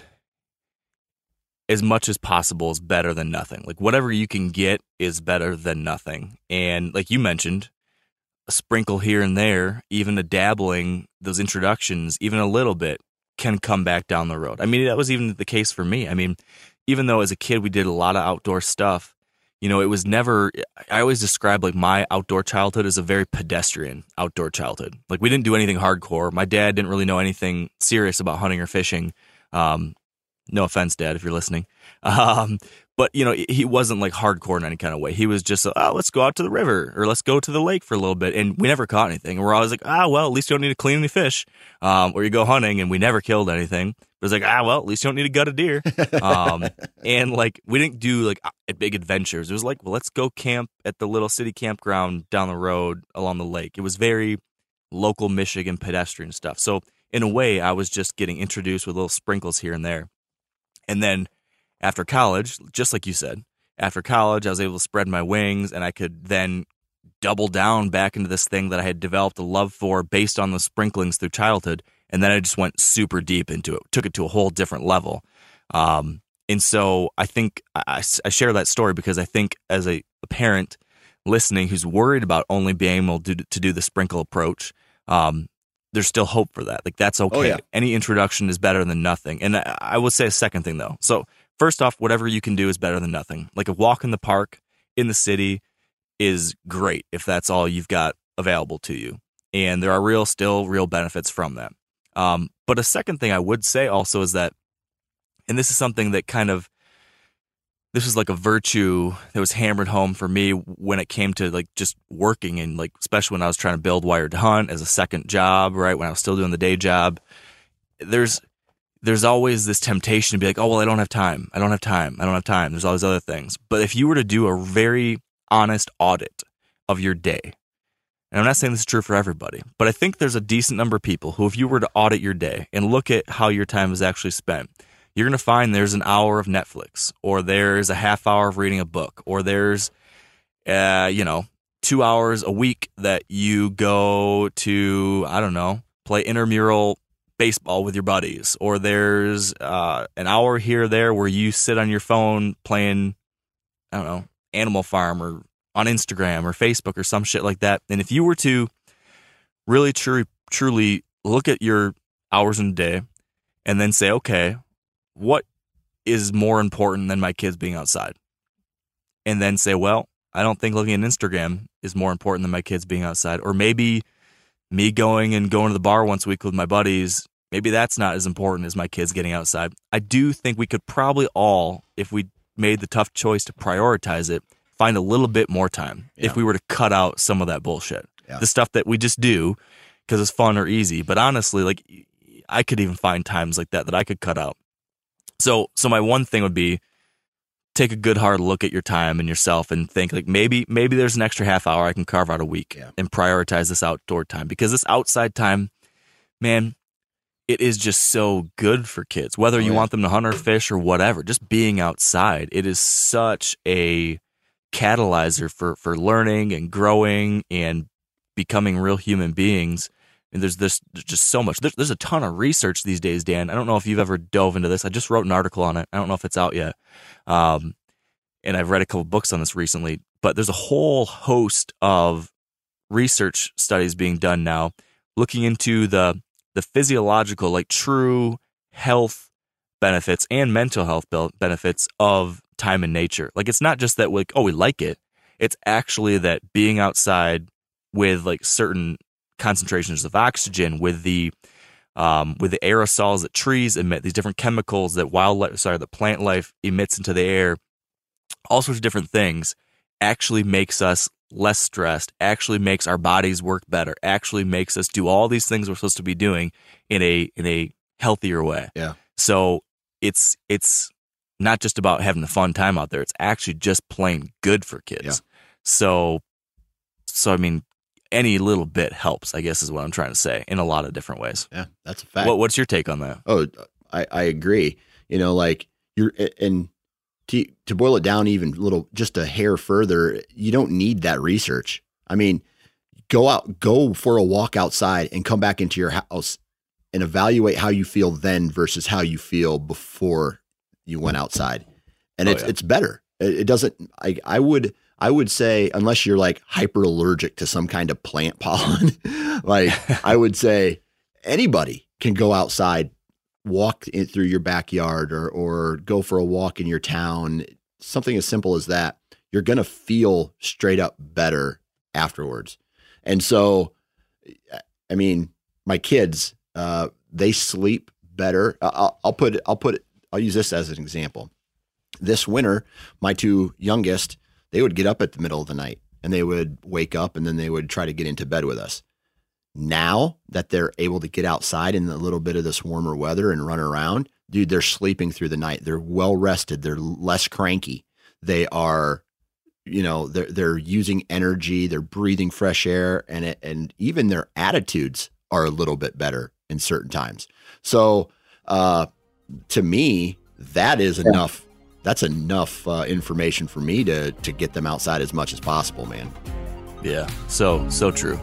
as much as possible is better than nothing. Like, whatever you can get is better than nothing. And like you mentioned, a sprinkle here and there, even a dabbling, those introductions, even a little bit, can come back down the road. I mean, that was even the case for me. I mean, even though as a kid we did a lot of outdoor stuff, you know, it was never, I always describe like my outdoor childhood as a very pedestrian outdoor childhood. Like, we didn't do anything hardcore. My dad didn't really know anything serious about hunting or fishing. No offense, Dad, if you're listening. But, you know, he wasn't like hardcore in any kind of way. He was just, let's go out to the river, or let's go to the lake for a little bit. And we never caught anything. And we're always like, well, at least you don't need to clean any fish. Or you go hunting, and we never killed anything. But it's like, well, at least you don't need to gut a deer. And like, we didn't do like big adventures. It was like, well, let's go camp at the little city campground down the road along the lake. It was very local Michigan pedestrian stuff. So in a way, I was just getting introduced with little sprinkles here and there. And then after college, just like you said, after college, I was able to spread my wings, and I could then double down back into this thing that I had developed a love for based on the sprinklings through childhood. And then I just went super deep into it, took it to a whole different level. And so I think I share that story because I think as a parent listening who's worried about only being able to do the sprinkle approach, there's still hope for that. Like, that's okay. Oh, yeah. Any introduction is better than nothing. And I would say a second thing, though. So first off, whatever you can do is better than nothing. Like, a walk in the park in the city is great if that's all you've got available to you. And there are still real benefits from that. But a second thing I would say also is that, and this is something that this was like a virtue that was hammered home for me when it came to like just working, and like, especially when I was trying to build Wired to Hunt as a second job, right? When I was still doing the day job, there's always this temptation to be like, oh, well, I don't have time. There's all these other things. But if you were to do a very honest audit of your day, and I'm not saying this is true for everybody, but I think there's a decent number of people who, if you were to audit your day and look at how your time is actually spent, you're going to find there's an hour of Netflix, or there's a half hour of reading a book, or there's, 2 hours a week that you go to, I don't know, play intramural baseball with your buddies, or there's an hour here or there where you sit on your phone playing, I don't know, Animal Farm or on Instagram or Facebook or some shit like that. And if you were to really truly look at your hours in a day and then say, okay, what is more important than my kids being outside? And then say, well, I don't think looking at Instagram is more important than my kids being outside. Or maybe me going to the bar once a week with my buddies, maybe that's not as important as my kids getting outside. I do think we could probably all, if we made the tough choice to prioritize it, find a little bit more time if we were to cut out some of that bullshit. Yeah. The stuff that we just do because it's fun or easy. But honestly, like, I could even find times like that I could cut out. So my one thing would be, take a good hard look at your time and yourself and think, like, maybe there's an extra half hour I can carve out a week and prioritize this outdoor time, because this outside time, man, it is just so good for kids, whether you want them to hunt or fish or whatever. Just being outside, it is such a catalyzer for learning and growing and becoming real human beings. And there's just so much. There's a ton of research these days, Dan. I don't know if you've ever dove into this. I just wrote an article on it. I don't know if it's out yet. And I've read a couple books on this recently. But there's a whole host of research studies being done now looking into the physiological, like, true health benefits and mental health benefits of time in nature. Like, it's not just that, like, we like it. It's actually that being outside with, like, certain concentrations of oxygen, with the aerosols that trees emit, these different chemicals that the plant life emits into the air, all sorts of different things, actually makes us less stressed, actually makes our bodies work better, actually makes us do all these things we're supposed to be doing in a healthier way. Yeah. So it's not just about having a fun time out there. It's actually just plain good for kids. Yeah. So I mean, any little bit helps, I guess, is what I'm trying to say, in a lot of different ways.
Yeah, that's a fact.
What's your take on that?
Oh, I agree. like, to boil it down even just a hair further, you don't need that research. I mean, go for a walk outside and come back into your house and evaluate how you feel then versus how you feel before you went outside. And it's better. It doesn't, I would say, unless you're like hyper allergic to some kind of plant pollen, like, I would say anybody can go outside, walk through your backyard, or go for a walk in your town. Something as simple as that. You're going to feel straight up better afterwards. And so, I mean, my kids, they sleep better. I'll use this as an example. This winter, my two youngest, they would get up at the middle of the night and they would wake up and then they would try to get into bed with us. Now that they're able to get outside in a little bit of this warmer weather and run around, dude, they're sleeping through the night. They're well rested. They're less cranky. They are, they're using energy. They're breathing fresh air, and even their attitudes are a little bit better in certain times. So, to me, that is enough. That's enough information for me to get them outside as much as possible, man.
Yeah, so true.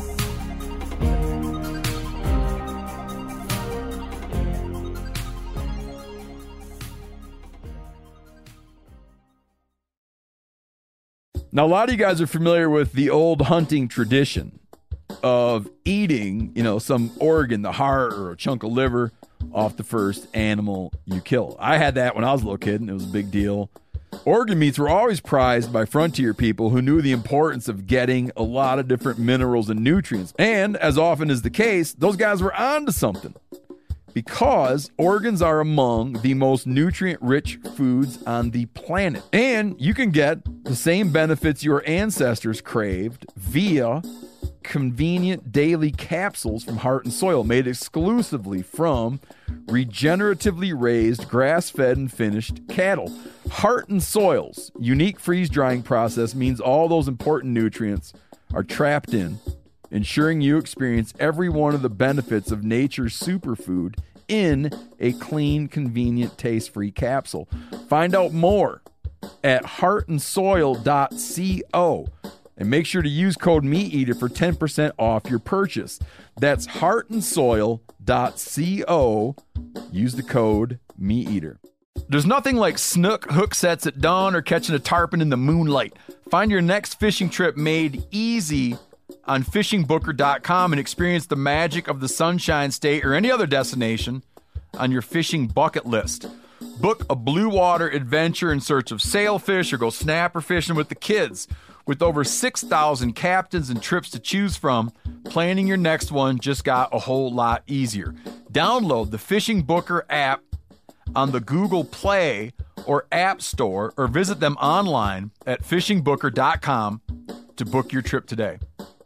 Now, a lot of you guys are familiar with the old hunting tradition of eating, some organ, the heart or a chunk of liver, off the first animal you kill. I had that when I was a little kid, and it was a big deal. Organ meats were always prized by frontier people who knew the importance of getting a lot of different minerals and nutrients. And as often is the case, those guys were onto something, because organs are among the most nutrient-rich foods on the planet. And you can get the same benefits your ancestors craved via convenient daily capsules from Heart and Soil, made exclusively from regeneratively raised, grass-fed, and finished cattle. Heart and Soil's unique freeze-drying process means all those important nutrients are trapped in, ensuring you experience every one of the benefits of nature's superfood in a clean, convenient, taste-free capsule. Find out more at heartandsoil.co. And make sure to use code MeatEater for 10% off your purchase. That's heartandsoil.co. Use the code MeatEater. There's nothing like snook hook sets at dawn or catching a tarpon in the moonlight. Find your next fishing trip made easy on fishingbooker.com and experience the magic of the Sunshine State or any other destination on your fishing bucket list. Book a blue water adventure in search of sailfish or go snapper fishing with the kids. With over 6,000 captains and trips to choose from, planning your next one just got a whole lot easier. Download the Fishing Booker app on the Google Play or App Store, or visit them online at fishingbooker.com to book your trip today.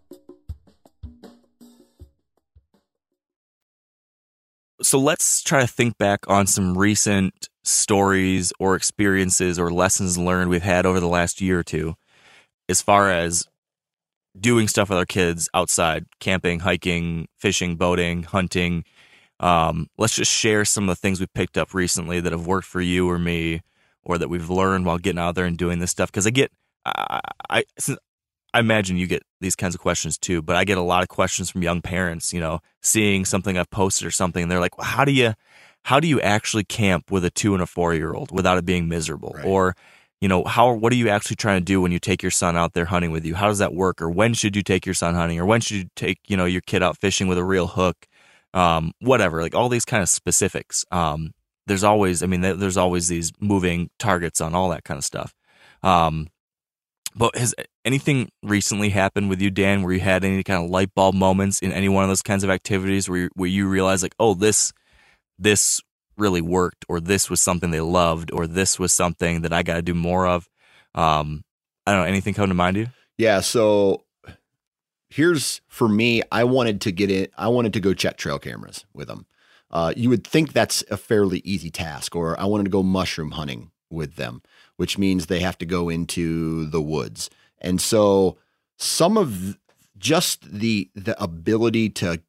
So let's try to think back on some recent stories or experiences or lessons learned we've had over the last year or two as far as doing stuff with our kids outside, camping, hiking, fishing, boating, hunting. Let's just share some of the things we've picked up recently that have worked for you or me, or that we've learned while getting out there and doing this stuff. Because I imagine you get these kinds of questions too, but I get a lot of questions from young parents, seeing something I've posted or something, and they're like, well, how do you actually camp with a 2 and a 4-year-old without it being miserable? Right. Or, what are you actually trying to do when you take your son out there hunting with you? How does that work? Or when should you take your son hunting? Or when should you take, your kid out fishing with a real hook? Whatever, like all these kind of specifics. There's always these moving targets on all that kind of stuff. But has anything recently happened with you, Dan, where you had any kind of light bulb moments in any one of those kinds of activities where you realized like, oh, this really worked, or this was something they loved, or this was something that I got to do more of? I don't know, anything come to mind to you?
Yeah. So here's, for me, I wanted to go check trail cameras with them. You would think that's a fairly easy task. Or I wanted to go mushroom hunting with them, which means they have to go into the woods. And so some of just the ability to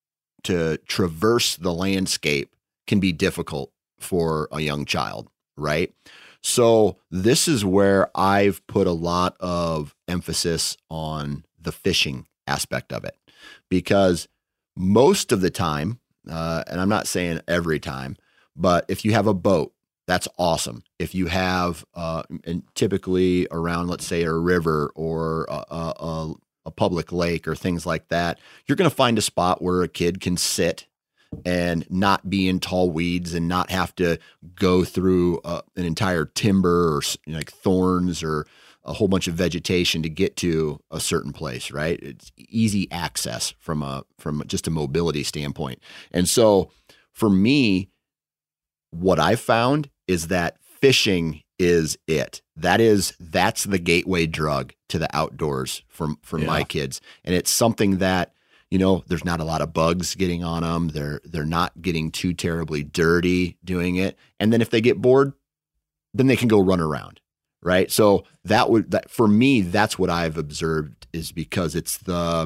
traverse the landscape can be difficult for a young child, right? So this is where I've put a lot of emphasis on the fishing aspect of it, because most of the time, and I'm not saying every time, but if you have a boat, that's awesome. If you have, and typically around, let's say, a river or a public lake or things like that, you're going to find a spot where a kid can sit and not be in tall weeds and not have to go through an entire timber or like thorns or a whole bunch of vegetation to get to a certain place, right? It's easy access from just a mobility standpoint. And so for me, what I found is that fishing is it. That's the gateway drug to the outdoors for my kids. And it's something that, there's not a lot of bugs getting on them. They're not getting too terribly dirty doing it. And then if they get bored, then they can go run around. Right. So that for me, that's what I've observed, is because it's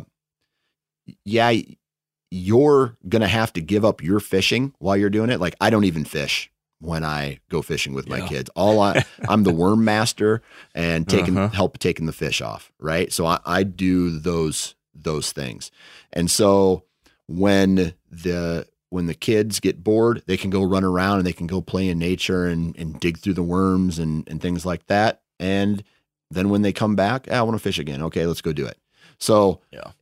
you're going to have to give up your fishing while you're doing it. Like, I don't even fish when I go fishing with my kids. I'm the worm master and help taking the fish off. Right. So I do those things. And so when the kids get bored, they can go run around and they can go play in nature and dig through the worms and things like that. And then when they come back, I want to fish again. Okay, let's go do it. So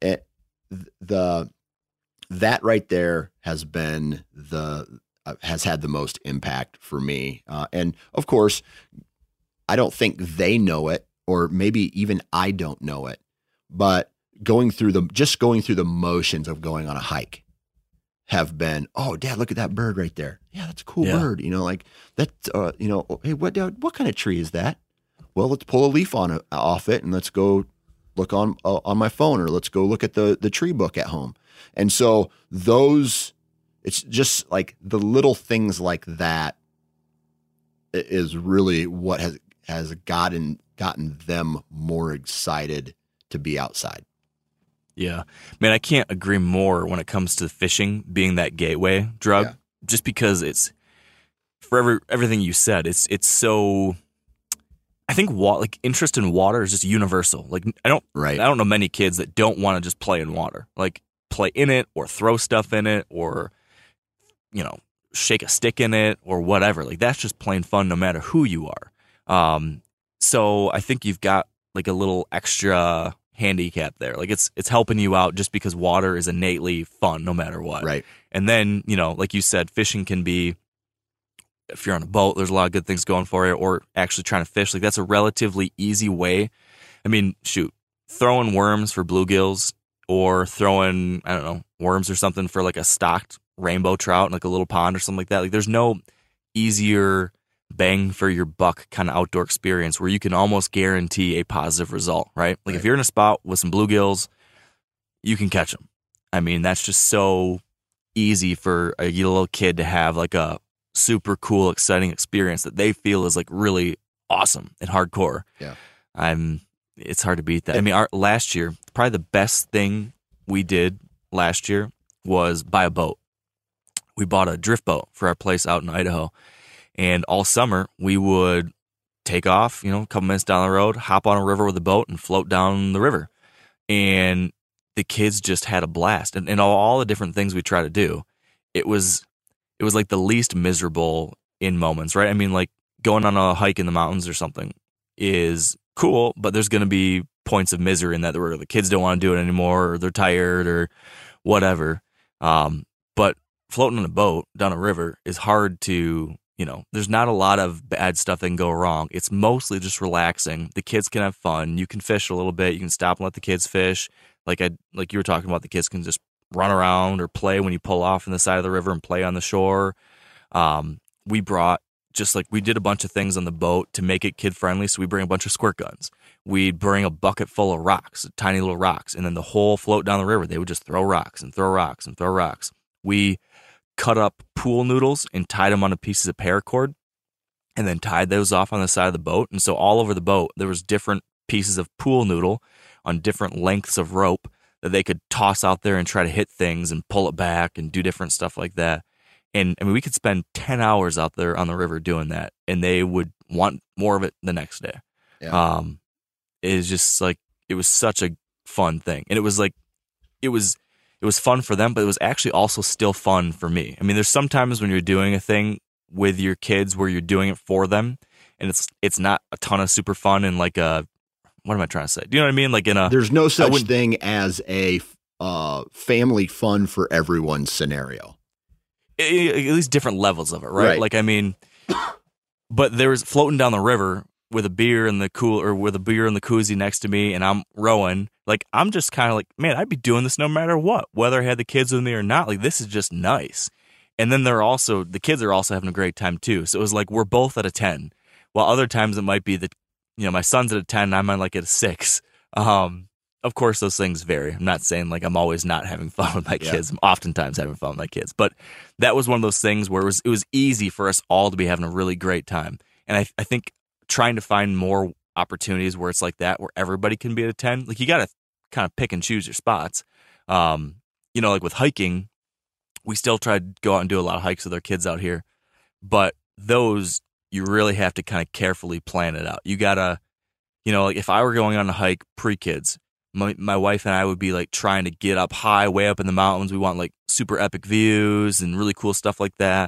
that right there has been has had the most impact for me. And of course, I don't think they know it, or maybe even I don't know it, but going through the motions of going on a hike have been, oh, Dad, look at that bird right there. Yeah, that's a cool bird. Like that, hey, what kind of tree is that? Well, let's pull a leaf off it and let's go look on my phone, or let's go look at the tree book at home. And so it's just like the little things like that is really what has gotten them more excited to be outside.
Yeah. Man, I can't agree more when it comes to fishing being that gateway drug. just because it's for everything you said. It's so. I think like interest in water is just universal. Like I don't know many kids that don't want to just play in water, like play in it or throw stuff in it or, shake a stick in it or whatever. Like that's just plain fun no matter who you are. So I think you've got like a little extra handicap there. Like it's helping you out just because water is innately fun no matter what.
Right.
And then, like you said, fishing can be, if you're on a boat, there's a lot of good things going for you, or actually trying to fish. Like that's a relatively easy way. I mean, shoot, throwing worms for bluegills or throwing, I don't know, worms or something for like a stocked rainbow trout in like a little pond or something like that. Like there's no easier bang for your buck kind of outdoor experience where you can almost guarantee a positive result, right? Like if you're in a spot with some bluegills, you can catch them. I mean, that's just so easy for a little kid to have like a super cool, exciting experience that they feel is like really awesome and hardcore.
Yeah.
It's hard to beat that. I mean, last year, probably the best thing we did last year was buy a boat. We bought a drift boat for our place out in Idaho. And all summer we would take off, a couple minutes down the road, hop on a river with a boat and float down the river. And the kids just had a blast. And all the different things we try to do, it was like the least miserable in moments, right? I mean, like going on a hike in the mountains or something is cool, but there's going to be points of misery in that where the kids don't want to do it anymore or they're tired or whatever. But floating on a boat down a river is hard to, there's not a lot of bad stuff that can go wrong. It's mostly just relaxing. The kids can have fun. You can fish a little bit. You can stop and let the kids fish. Like you were talking about, the kids can just run around or play when you pull off from the side of the river and play on the shore. We brought we did a bunch of things on the boat to make it kid friendly. So we bring a bunch of squirt guns. We'd bring a bucket full of rocks, tiny little rocks. And then the whole float down the river, they would just throw rocks and throw rocks and throw rocks. We cut up pool noodles and tied them onto pieces of paracord and then tied those off on the side of the boat. And so all over the boat, there was different pieces of pool noodle on different lengths of rope that they could toss out there and try to hit things and pull it back and do different stuff like that. And I mean, we could spend 10 hours out there on the river doing that, and they would want more of it the next day.
Yeah.
It was just like, it was such a fun thing. And it was like, it was fun for them, but it was actually also still fun for me. I mean, there's sometimes when you're doing a thing with your kids where you're doing it for them, and it's not a ton of super fun and like a, what am I trying to say? Do you know what I mean? Like
there's no such thing as a family fun for everyone scenario.
At least different levels of it, right? Like, I mean, but there was floating down the river with a beer in the koozie next to me, and I'm rowing. Like, I'm just kind of like, man, I'd be doing this no matter what, whether I had the kids with me or not. Like, this is just nice. And then the kids are also having a great time too. So it was like, we're both at a 10, while other times it might be that, my son's at a 10 and I might like at a 6. Of course, those things vary. I'm not saying like I'm always not having fun with my kids. I'm oftentimes having fun with my kids. But that was one of those things where it was easy for us all to be having a really great time. And I think trying to find more opportunities where it's like that, where everybody can be at a 10, like you got to kind of pick and choose your spots. Like with hiking, we still try to go out and do a lot of hikes with our kids out here. But those, you really have to kind of carefully plan it out. You got to, like if I were going on a hike pre-kids, my wife and I would be like trying to get up high, way up in the mountains. We want like super epic views and really cool stuff like that.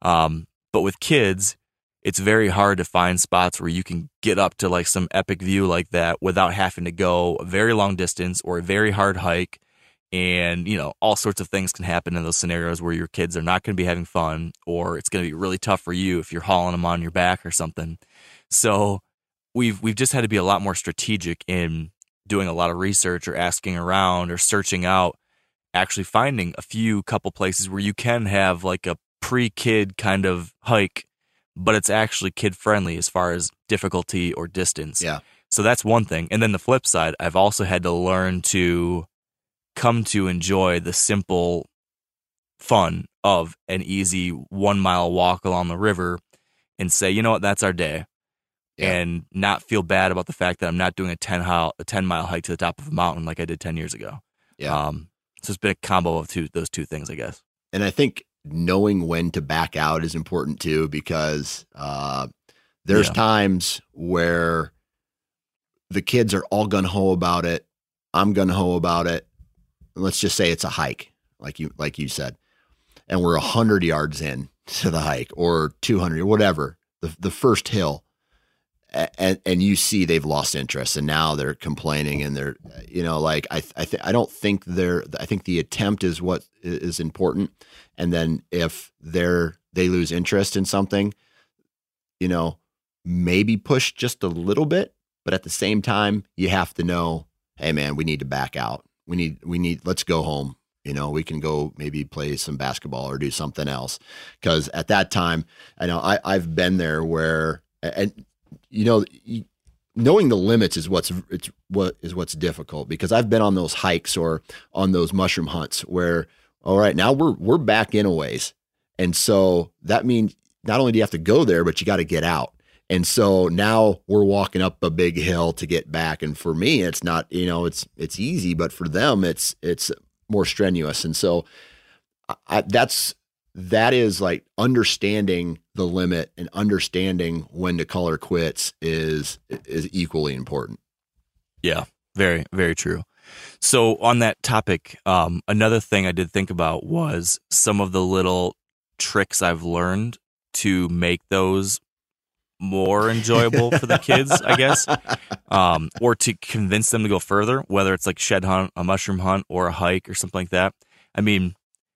But with kids, it's very hard to find spots where you can get up to like some epic view like that without having to go a very long distance or a very hard hike. And, all sorts of things can happen in those scenarios where your kids are not going to be having fun, or it's going to be really tough for you if you're hauling them on your back or something. So we've just had to be a lot more strategic in doing a lot of research or asking around or searching out, actually finding a couple places where you can have like a pre-kid kind of hike, but it's actually kid friendly as far as difficulty or distance.
Yeah.
So that's one thing. And then the flip side, I've also had to learn to come to enjoy the simple fun of an easy 1 mile walk along the river and say, you know what, that's our day. Yeah. And not feel bad about the fact that I'm not doing a 10-mile hike to the top of a mountain like I did 10 years ago.
Yeah.
So it's been a combo of those two things, I guess.
And I think knowing when to back out is important too, because there's times where the kids are all gung-ho about it. I'm gung-ho about it. Let's just say it's a hike, like you said, and we're 100 yards in to the hike, or 200, whatever, the first hill, and you see they've lost interest, and now they're complaining, and they're, like I think the attempt is what is important, and then if they lose interest in something, maybe push just a little bit, but at the same time you have to know, hey man, we need to back out. We need, let's go home. We can go maybe play some basketball or do something else. Cause at that time, I know I've been there where, and knowing the limits is what's difficult, because I've been on those hikes or on those mushroom hunts where, all right, now we're back in a ways. And so that means not only do you have to go there, but you got to get out. And so now we're walking up a big hill to get back. And for me, it's not, it's easy, but for them, it's more strenuous. And so that is like understanding the limit and understanding when to call or quits is equally important.
Yeah, very, very true. So on that topic, another thing I did think about was some of the little tricks I've learned to make those more enjoyable for the kids, I guess, or to convince them to go further, whether it's like shed hunt, a mushroom hunt, or a hike or something like that. I mean,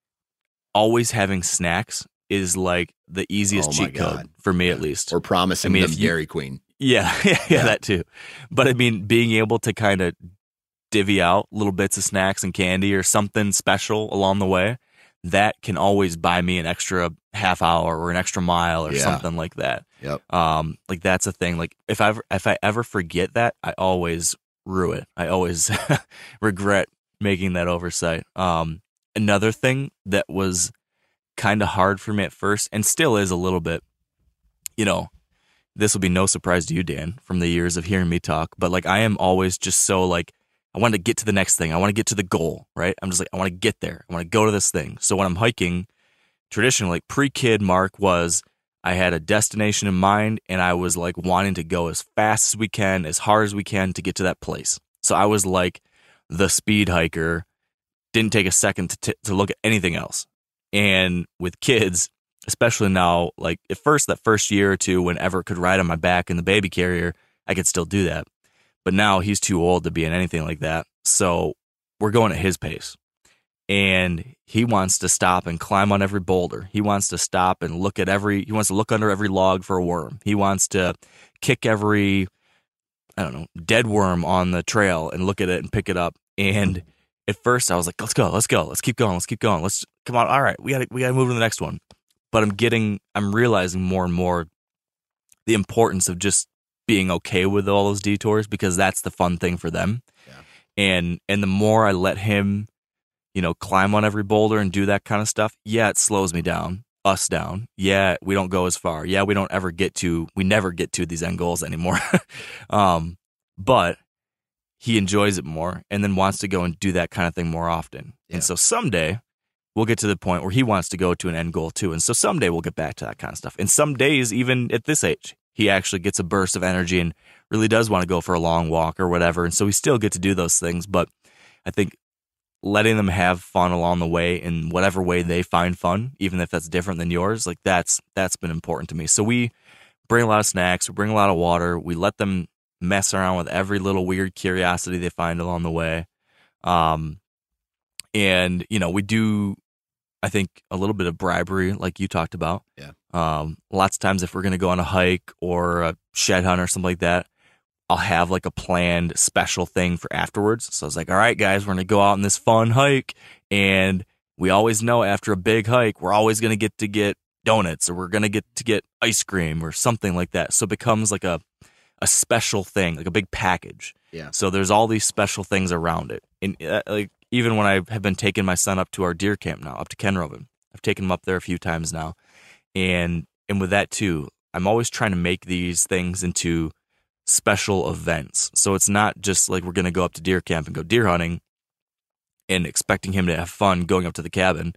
always having snacks is like the easiest cheat code for me, at least.
Or promising them Dairy Queen.
Yeah, that too. But I mean, being able to kind of divvy out little bits of snacks and candy or something special along the way, that can always buy me an extra half hour or an extra mile or something like that.
Yep.
Like that's a thing. Like if I ever forget that, I always rue it. I always regret making that oversight. Another thing that was kind of hard for me at first, and still is a little bit, this will be no surprise to you, Dan, from the years of hearing me talk, but like I am always just so like, I want to get to the next thing. I want to get to the goal, right? I'm just like, I want to get there. I want to go to this thing. So when I'm hiking, traditionally, like pre-kid Mark was, I had a destination in mind, and I was like wanting to go as fast as we can, as hard as we can to get to that place. So I was like the speed hiker, didn't take a second to look at anything else. And with kids, especially now, like at first, that first year or two, when Everett could ride on my back in the baby carrier, I could still do that. But now he's too old to be in anything like that. So we're going at his pace. And he wants to stop and climb on every boulder. He wants to stop and he wants to look under every log for a worm. He wants to kick every, dead worm on the trail and look at it and pick it up. And at first I was like, let's go. Let's keep going. Come on. All right. We gotta move to the next one. But I'm realizing more and more the importance of just being okay with all those detours, because that's the fun thing for them. Yeah. And the more I let him, climb on every boulder and do that kind of stuff, it slows me down, us down. Yeah, we don't go as far. Yeah, we never get to these end goals anymore. But he enjoys it more and then wants to go and do that kind of thing more often. Yeah. And so someday we'll get to the point where he wants to go to an end goal too. And so someday we'll get back to that kind of stuff. And some days, even at this age, he actually gets a burst of energy and really does want to go for a long walk or whatever. And so we still get to do those things. But I think letting them have fun along the way in whatever way they find fun, even if that's different than yours, like that's been important to me. So we bring a lot of snacks, we bring a lot of water, we let them mess around with every little weird curiosity they find along the way. And, we do, I think, a little bit of bribery, like you talked about.
Yeah.
Lots of times if we're going to go on a hike or a shed hunt or something like that, I'll have like a planned special thing for afterwards. So I was like, all right, guys, we're going to go out on this fun hike. And we always know after a big hike, we're always going to get donuts, or we're going to get ice cream or something like that. So it becomes like a special thing, like a big package.
Yeah.
So there's all these special things around it. And like even when I have been taking my son up to our deer camp now, up to Kenroven, I've taken him up there a few times now. And with that too, I'm always trying to make these things into special events. So it's not just like we're going to go up to deer camp and go deer hunting and expecting him to have fun going up to the cabin,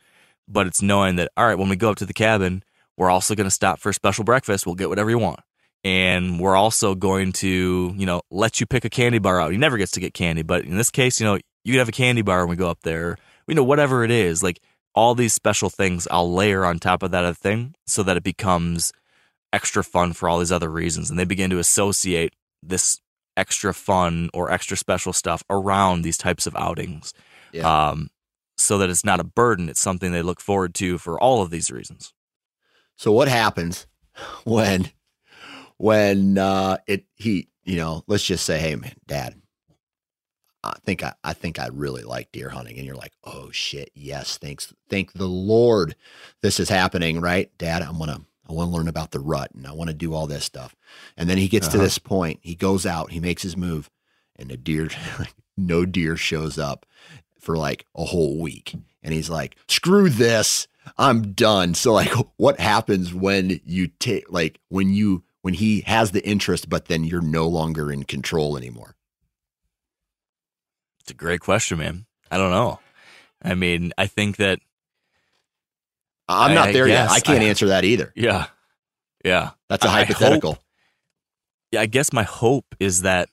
but it's knowing that, all right, when we go up to the cabin, we're also going to stop for a special breakfast. We'll get whatever you want. And we're also going to, let you pick a candy bar out. He never gets to get candy, but in this case, you can have a candy bar when we go up there. Whatever it is, like all these special things I'll layer on top of that other thing so that it becomes extra fun for all these other reasons. And they begin to associate this extra fun or extra special stuff around these types of outings.
Yeah.
So that it's not a burden. It's something they look forward to for all of these reasons.
So what happens when let's just say, hey man, Dad, I think I really like deer hunting. And you're like, oh shit. Yes. Thank the Lord. This is happening, right? Dad, I want to learn about the rut and I want to do all this stuff. And then he gets to this point, he goes out, he makes his move, and no deer shows up for like a whole week. And he's like, screw this, I'm done. So like, what happens when you take, like when he has the interest, but then you're no longer in control anymore?
It's a great question, man. I don't know. I mean, I think that
I'm not there yet. I can't answer that either.
Yeah. Yeah.
That's a hypothetical.
I guess my hope is that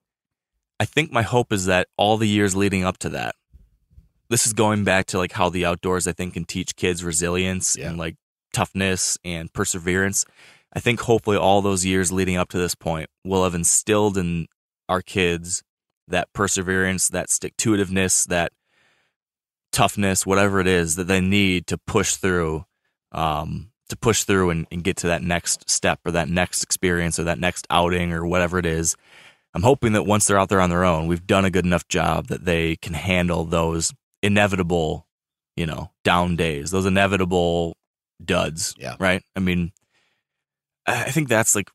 all the years leading up to that, this is going back to like how the outdoors, I think, can teach kids resilience and like toughness and perseverance. I think hopefully all those years leading up to this point will have instilled in our kids that perseverance, that stick-to-itiveness, that toughness, whatever it is that they need to push through and get to that next step or that next experience or that next outing or whatever it is. I'm hoping that once they're out there on their own, we've done a good enough job that they can handle those inevitable, down days, those inevitable duds.
Yeah.
Right. I mean, I think that's like,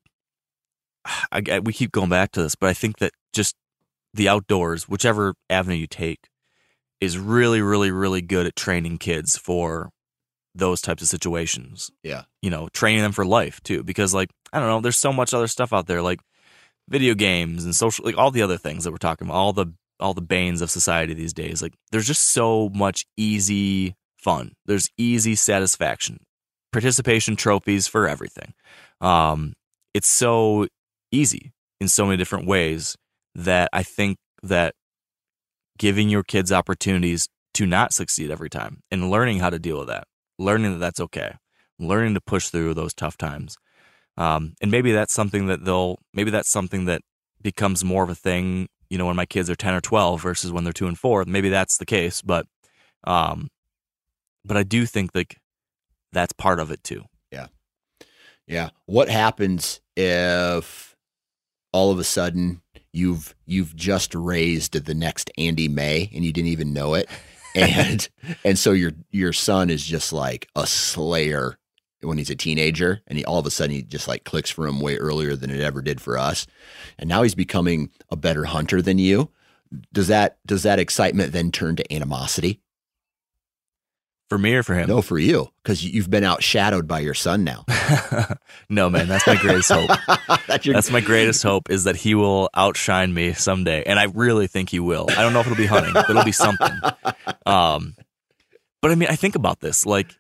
we keep going back to this, but I think that just the outdoors, whichever avenue you take, is really, really, really good at training kids for those types of situations.
Yeah.
Training them for life too, because like, I don't know, there's so much other stuff out there, like video games and social, like all the other things that we're talking about, all the banes of society these days. Like there's just so much easy fun. There's easy satisfaction, participation trophies for everything. It's so easy in so many different ways that I think that giving your kids opportunities to not succeed every time and learning how to deal with that, learning that that's okay, learning to push through those tough times. And maybe that's something that becomes more of a thing, when my kids are 10 or 12 versus when they're 2 and 4. Maybe that's the case, but I do think like that's part of it too.
Yeah. Yeah. What happens if all of a sudden you've just raised the next Andy May and you didn't even know it? And so your son is just like a slayer when he's a teenager, and all of a sudden he just like clicks for him way earlier than it ever did for us. And now he's becoming a better hunter than you. Does that excitement then turn to animosity?
For me or for him?
No, for you, because you've been outshadowed by your son now.
No, man, that's my greatest hope. That's my greatest hope, is that he will outshine me someday. And I really think he will. I don't know if it'll be hunting, but it'll be something. But I mean, I think about this, like,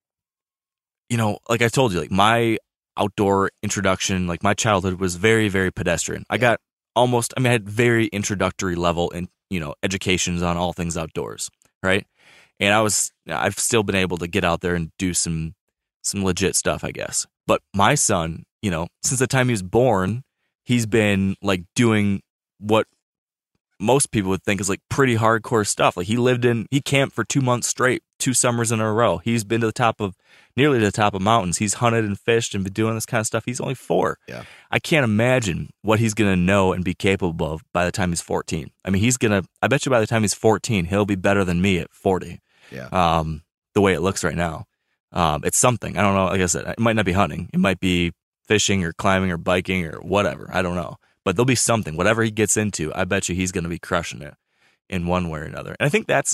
like I told you, like my outdoor introduction, like my childhood was very, very pedestrian. I had very introductory level in, educations on all things outdoors. Right. And I've still been able to get out there and do some legit stuff, I guess. But my son, since the time he was born, he's been like doing what most people would think is like pretty hardcore stuff. Like he camped for 2 months straight, 2 summers in a row. He's been nearly to the top of mountains. He's hunted and fished and been doing this kind of stuff. He's only 4.
Yeah. I
can't imagine what he's going to know and be capable of by the time he's 14. I mean, I bet you by the time he's 14, he'll be better than me at 40.
Yeah.
The way it looks right now. It's something. I don't know. Like I said, it might not be hunting. It might be fishing or climbing or biking or whatever. I don't know. But there'll be something. Whatever he gets into, I bet you he's going to be crushing it in one way or another. And I think that's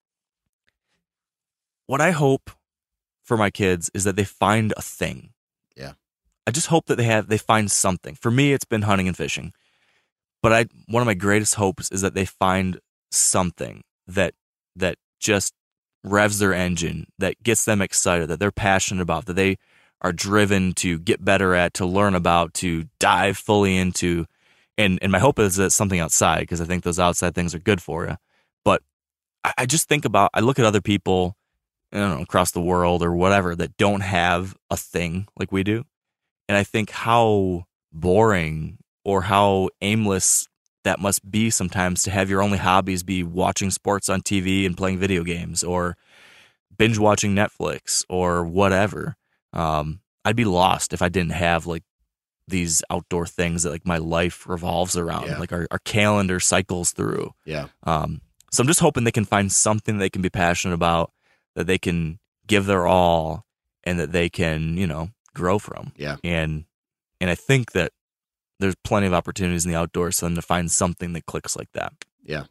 what I hope for my kids, is that they find a thing.
Yeah.
I just hope that they find something. For me, it's been hunting and fishing. But one of my greatest hopes is that they find something that just revs their engine, that gets them excited, that they're passionate about, that they are driven to get better at, to learn about, to dive fully into. And my hope is that it's something outside, because I think those outside things are good for you. But I just think about, I look at other people, I don't know, across the world or whatever, that don't have a thing like we do. And I think how boring or how aimless that must be sometimes, to have your only hobbies be watching sports on TV and playing video games or binge watching Netflix or whatever. I'd be lost if I didn't have like these outdoor things that like my life revolves around, like our calendar cycles through. Yeah. So I'm just hoping they can find something they can be passionate about, that they can give their all, and that they can, you know, grow from. Yeah. And I think that there's plenty of opportunities in the outdoors for them to find something that clicks like that.
Yeah.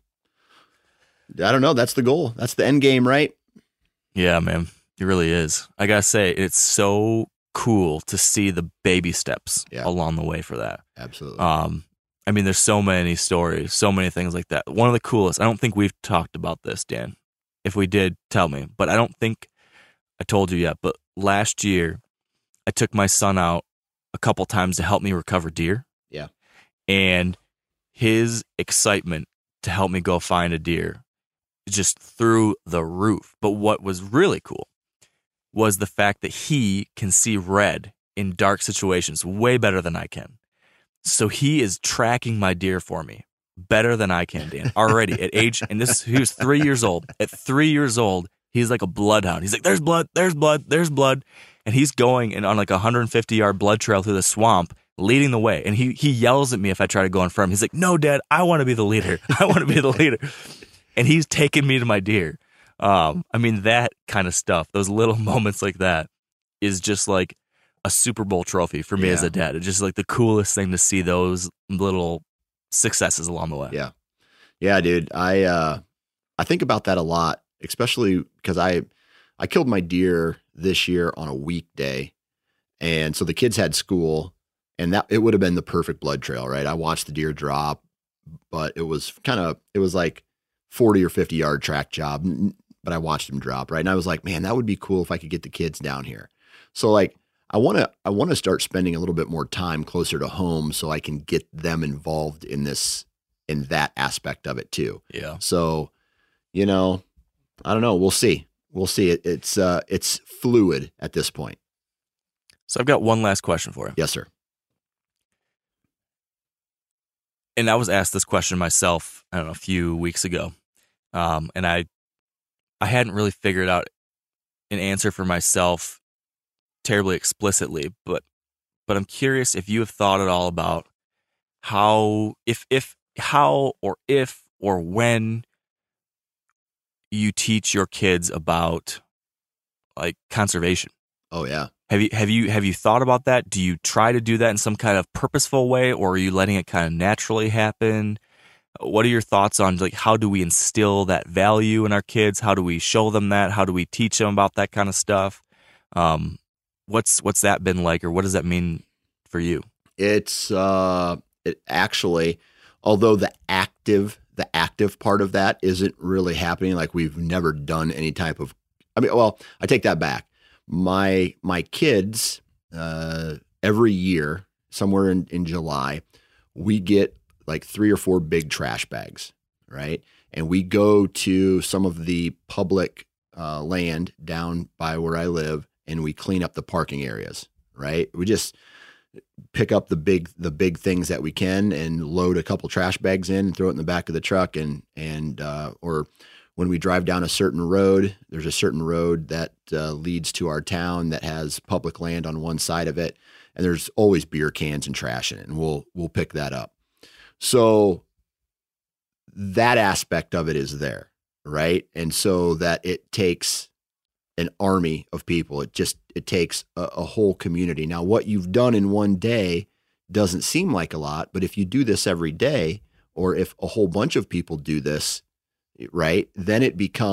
I don't know. That's the goal. That's the end game, right?
Yeah, man. It really is. I gotta say, it's so cool to see the baby steps along the way for that.
Absolutely.
I mean, there's so many stories, so many things like that. One of the coolest, I don't think we've talked about this, Dan. If we did, tell me. But I don't think I told you yet. But last year, I took my son out a couple times to help me recover deer.
Yeah.
And his excitement to help me go find a deer just through the roof. But what was really cool was the fact that he can see red in dark situations way better than I can. So he is tracking my deer for me better than I can, Dan, already at age, and he was 3 years old. At 3 years old, he's like a bloodhound. He's like, there's blood, there's blood, there's blood. And he's going on like a 150-yard blood trail through the swamp, leading the way. And he yells at me if I try to go in front of him. He's like, no, Dad, I want to be the leader. I want to be the leader. And he's taking me to my deer. I mean, that kind of stuff, those little moments like that is just like a Super Bowl trophy for me as a dad. It's just like the coolest thing to see those little successes along the way.
Yeah. Yeah, dude. I think about that a lot, especially because I killed my deer this year on a weekday. And so the kids had school, and that it would have been the perfect blood trail, right? I watched the deer drop, but it was like 40 or 50 yard track job, but I watched him drop, right? And I was like, man, that would be cool if I could get the kids down here. So like, I want to start spending a little bit more time closer to home so I can get them involved in that aspect of it too.
Yeah.
So, you know, I don't know. We'll see. It's fluid at this point.
So I've got one last question for you.
Yes, sir.
And I was asked this question myself, I don't know, a few weeks ago. And I hadn't really figured out an answer for myself terribly explicitly, but I'm curious if you have thought at all about how, if or when you teach your kids about like conservation.
Oh yeah.
Have you thought about that? Do you try to do that in some kind of purposeful way, or are you letting it kind of naturally happen? What are your thoughts on like how do we instill that value in our kids? How do we show them that? How do we teach them about that kind of stuff? What's that been like, or what does that mean for you?
It actually, although the active part of that isn't really happening, like we've never done any type of, I take that back. My kids, every year, somewhere in July, we get like 3 or 4 big trash bags, right? And we go to some of the public land down by where I live, and we clean up the parking areas, right? We just pick up the big things that we can and load a couple trash bags in and throw it in the back of the truck, or when we drive down a certain road, there's a certain road that leads to our town that has public land on one side of it, and there's always beer cans and trash in it, and we'll pick that up. So that aspect of it is there, right? And so that it takes an army of people. It takes a whole community. Now, what you've done in one day doesn't seem like a lot, but if you do this every day, or if a whole bunch of people do this, right, then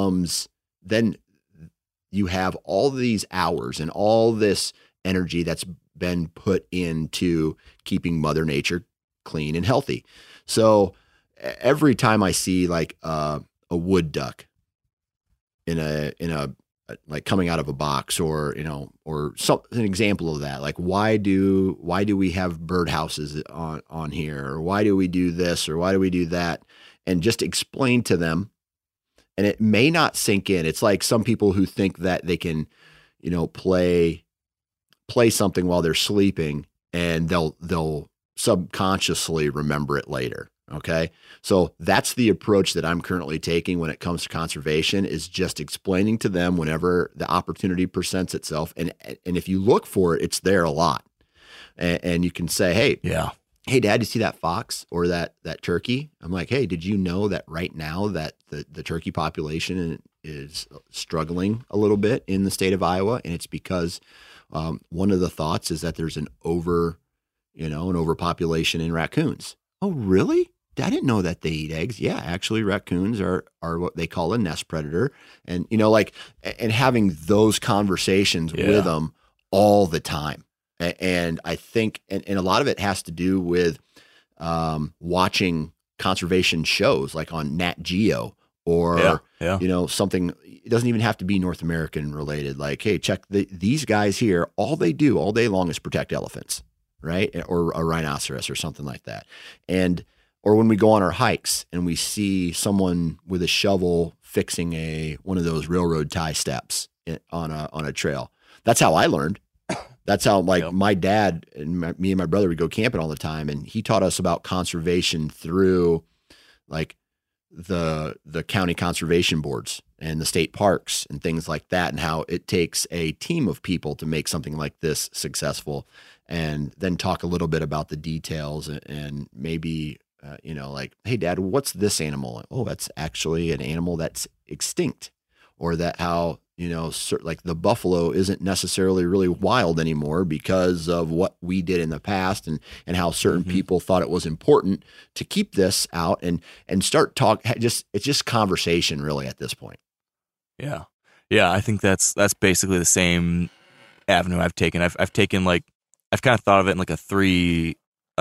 you have all these hours and all this energy that's been put into keeping Mother Nature clean and healthy. So every time I see like a wood duck in a like coming out of a box, or or an example of that. Like why do we have birdhouses on here, or why do we do this, or why do we do that, and just explain to them. And it may not sink in. It's like some people who think that they can, play something while they're sleeping, and they'll subconsciously remember it later. Okay. So that's the approach that I'm currently taking when it comes to conservation, is just explaining to them whenever the opportunity presents itself. And if you look for it, it's there a lot. And you can say, hey, Dad, you see that fox or that turkey? I'm like, hey, did you know that right now that the turkey population is struggling a little bit in the state of Iowa? And it's because one of the thoughts is that there's an overpopulation in raccoons. Oh, really? I didn't know that they eat eggs. Yeah, actually, raccoons are what they call a nest predator. And, and having those conversations with them all the time. And I think, and a lot of it has to do with watching conservation shows like on Nat Geo or, something. It doesn't even have to be North American related. Like, hey, check these guys here. All they do all day long is protect elephants, right? Or a rhinoceros or something like that. Or when we go on our hikes and we see someone with a shovel fixing one of those railroad tie steps on a trail. That's how I learned. That's how my dad and me and my brother would go camping all the time. And he taught us about conservation through like the county conservation boards and the state parks and things like that, and how it takes a team of people to make something like this successful. And then talk a little bit about the details and maybe, like, hey, Dad, what's this animal? Oh, that's actually an animal that's extinct. Or that how, like the buffalo isn't necessarily really wild anymore because of what we did in the past, and how certain people thought it was important to keep this out and start it's just conversation really at this point.
Yeah. Yeah. I think that's basically the same avenue I've taken. I've taken I've kind of thought of it in like a three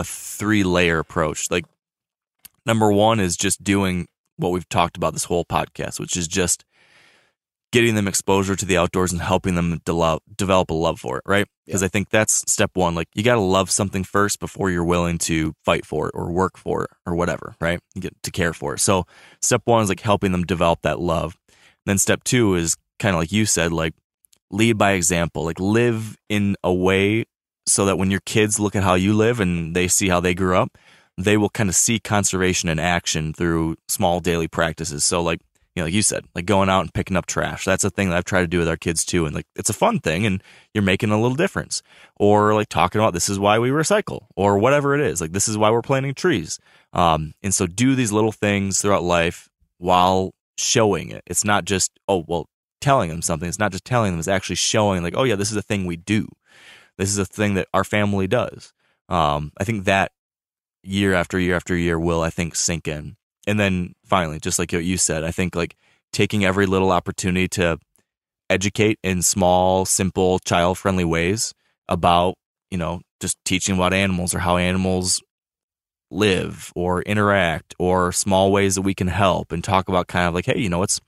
layer approach. Like number one is just doing what we've talked about this whole podcast, which is just getting them exposure to the outdoors and helping them develop a love for it, right? Because I think that's step one. Like you got to love something first before you're willing to fight for it or work for it or whatever, right? You get to care for it. So step one is like helping them develop that love. And then step two is kind of like you said, like lead by example, like live in a way so that when your kids look at how you live and they see how they grew up, they will kind of see conservation in action through small daily practices. So like you said, like going out and picking up trash. That's a thing that I've tried to do with our kids too. And like, it's a fun thing and you're making a little difference. Or like talking about this is why we recycle or whatever it is. Like, this is why we're planting trees. And so do these little things throughout life while showing it. It's not just, telling them something. It's not just telling them, it's actually showing like, oh yeah, this is a thing we do. This is a thing that our family does. I think that year after year after year will, I think, sink in. And then finally, just like what you said, I think like taking every little opportunity to educate in small, simple, child-friendly ways about, just teaching about animals or how animals live or interact or small ways that we can help, and talk about kind of like, hey, it's,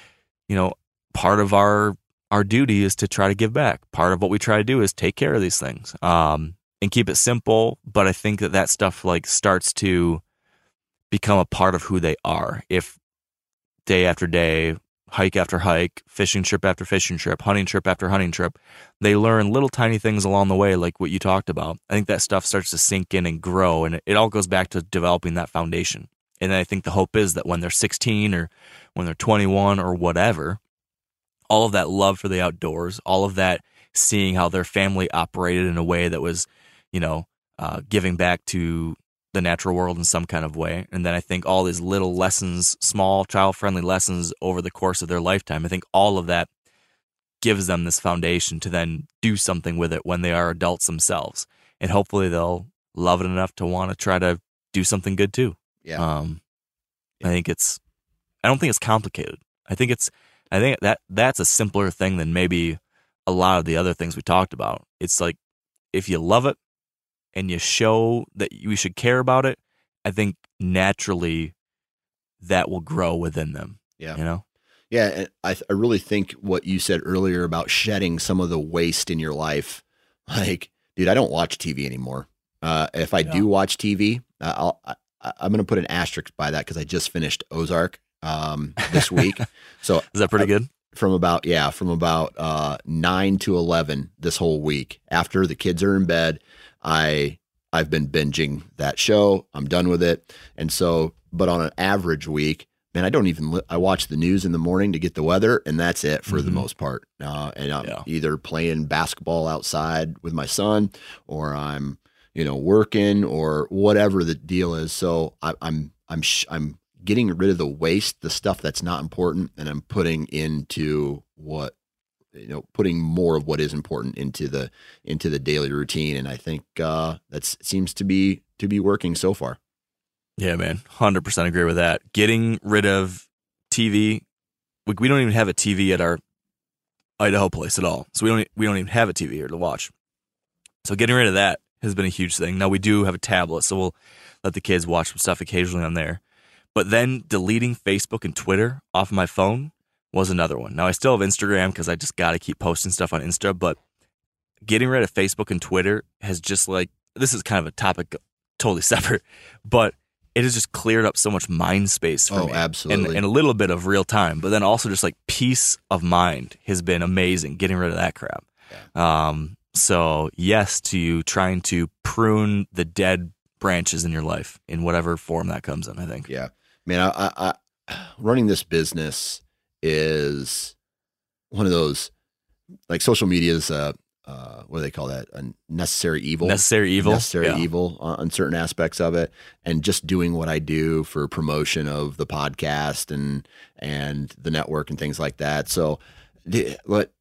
part of our duty is to try to give back. Part of what we try to do is take care of these things and keep it simple. But I think that stuff like starts to become a part of who they are. If day after day, hike after hike, fishing trip after fishing trip, hunting trip after hunting trip, they learn little tiny things along the way, like what you talked about. I think that stuff starts to sink in and grow, and it all goes back to developing that foundation. And I think the hope is that when they're 16 or when they're 21 or whatever, all of that love for the outdoors, all of that seeing how their family operated in a way that was, giving back to the natural world in some kind of way. And then I think all these little lessons, small child-friendly lessons over the course of their lifetime, I think all of that gives them this foundation to then do something with it when they are adults themselves. And hopefully they'll love it enough to want to try to do something good too.
Yeah.
I don't think it's complicated. I think that's a simpler thing than maybe a lot of the other things we talked about. It's like, if you love it and you show that we should care about it, I think naturally that will grow within them.
Yeah. Yeah, and I really think what you said earlier about shedding some of the waste in your life, like, dude, I don't watch TV anymore. If I do watch TV, I'm going to put an asterisk by that because I just finished Ozark this week. So
Is that pretty good?
From about 9 to 11 this whole week. After the kids are in bed, I've been binging that show. I'm done with it. And so, but on an average week, man, I watch the news in the morning to get the weather, and that's it for the most part. And I'm either playing basketball outside with my son, or I'm, working, or whatever the deal is. So I'm getting rid of the waste, the stuff that's not important, and I'm putting into putting more of what is important into the daily routine. And I think that seems to be working so far.
Yeah, man, 100% agree with that. Getting rid of TV. We don't even have a TV at our Idaho place at all, so we don't even have a TV here to watch. So getting rid of that has been a huge thing. Now we do have a tablet, so we'll let the kids watch some stuff occasionally on there. But then deleting Facebook and Twitter off of my phone was another one. Now I still have Instagram because I just got to keep posting stuff on Insta, but getting rid of Facebook and Twitter has just this is kind of a topic totally separate, but it has just cleared up so much mind space for me.
Absolutely.
And a little bit of real time, but then also just peace of mind has been amazing, getting rid of that crap. Yeah. So yes to you trying to prune the dead branches in your life in whatever form that comes in, I think.
Yeah. Man, I running this business is one of those, social media is what do they call that? A necessary evil.
Necessary
evil on certain aspects of it. And just doing what I do for promotion of the podcast and the network and things like that. So the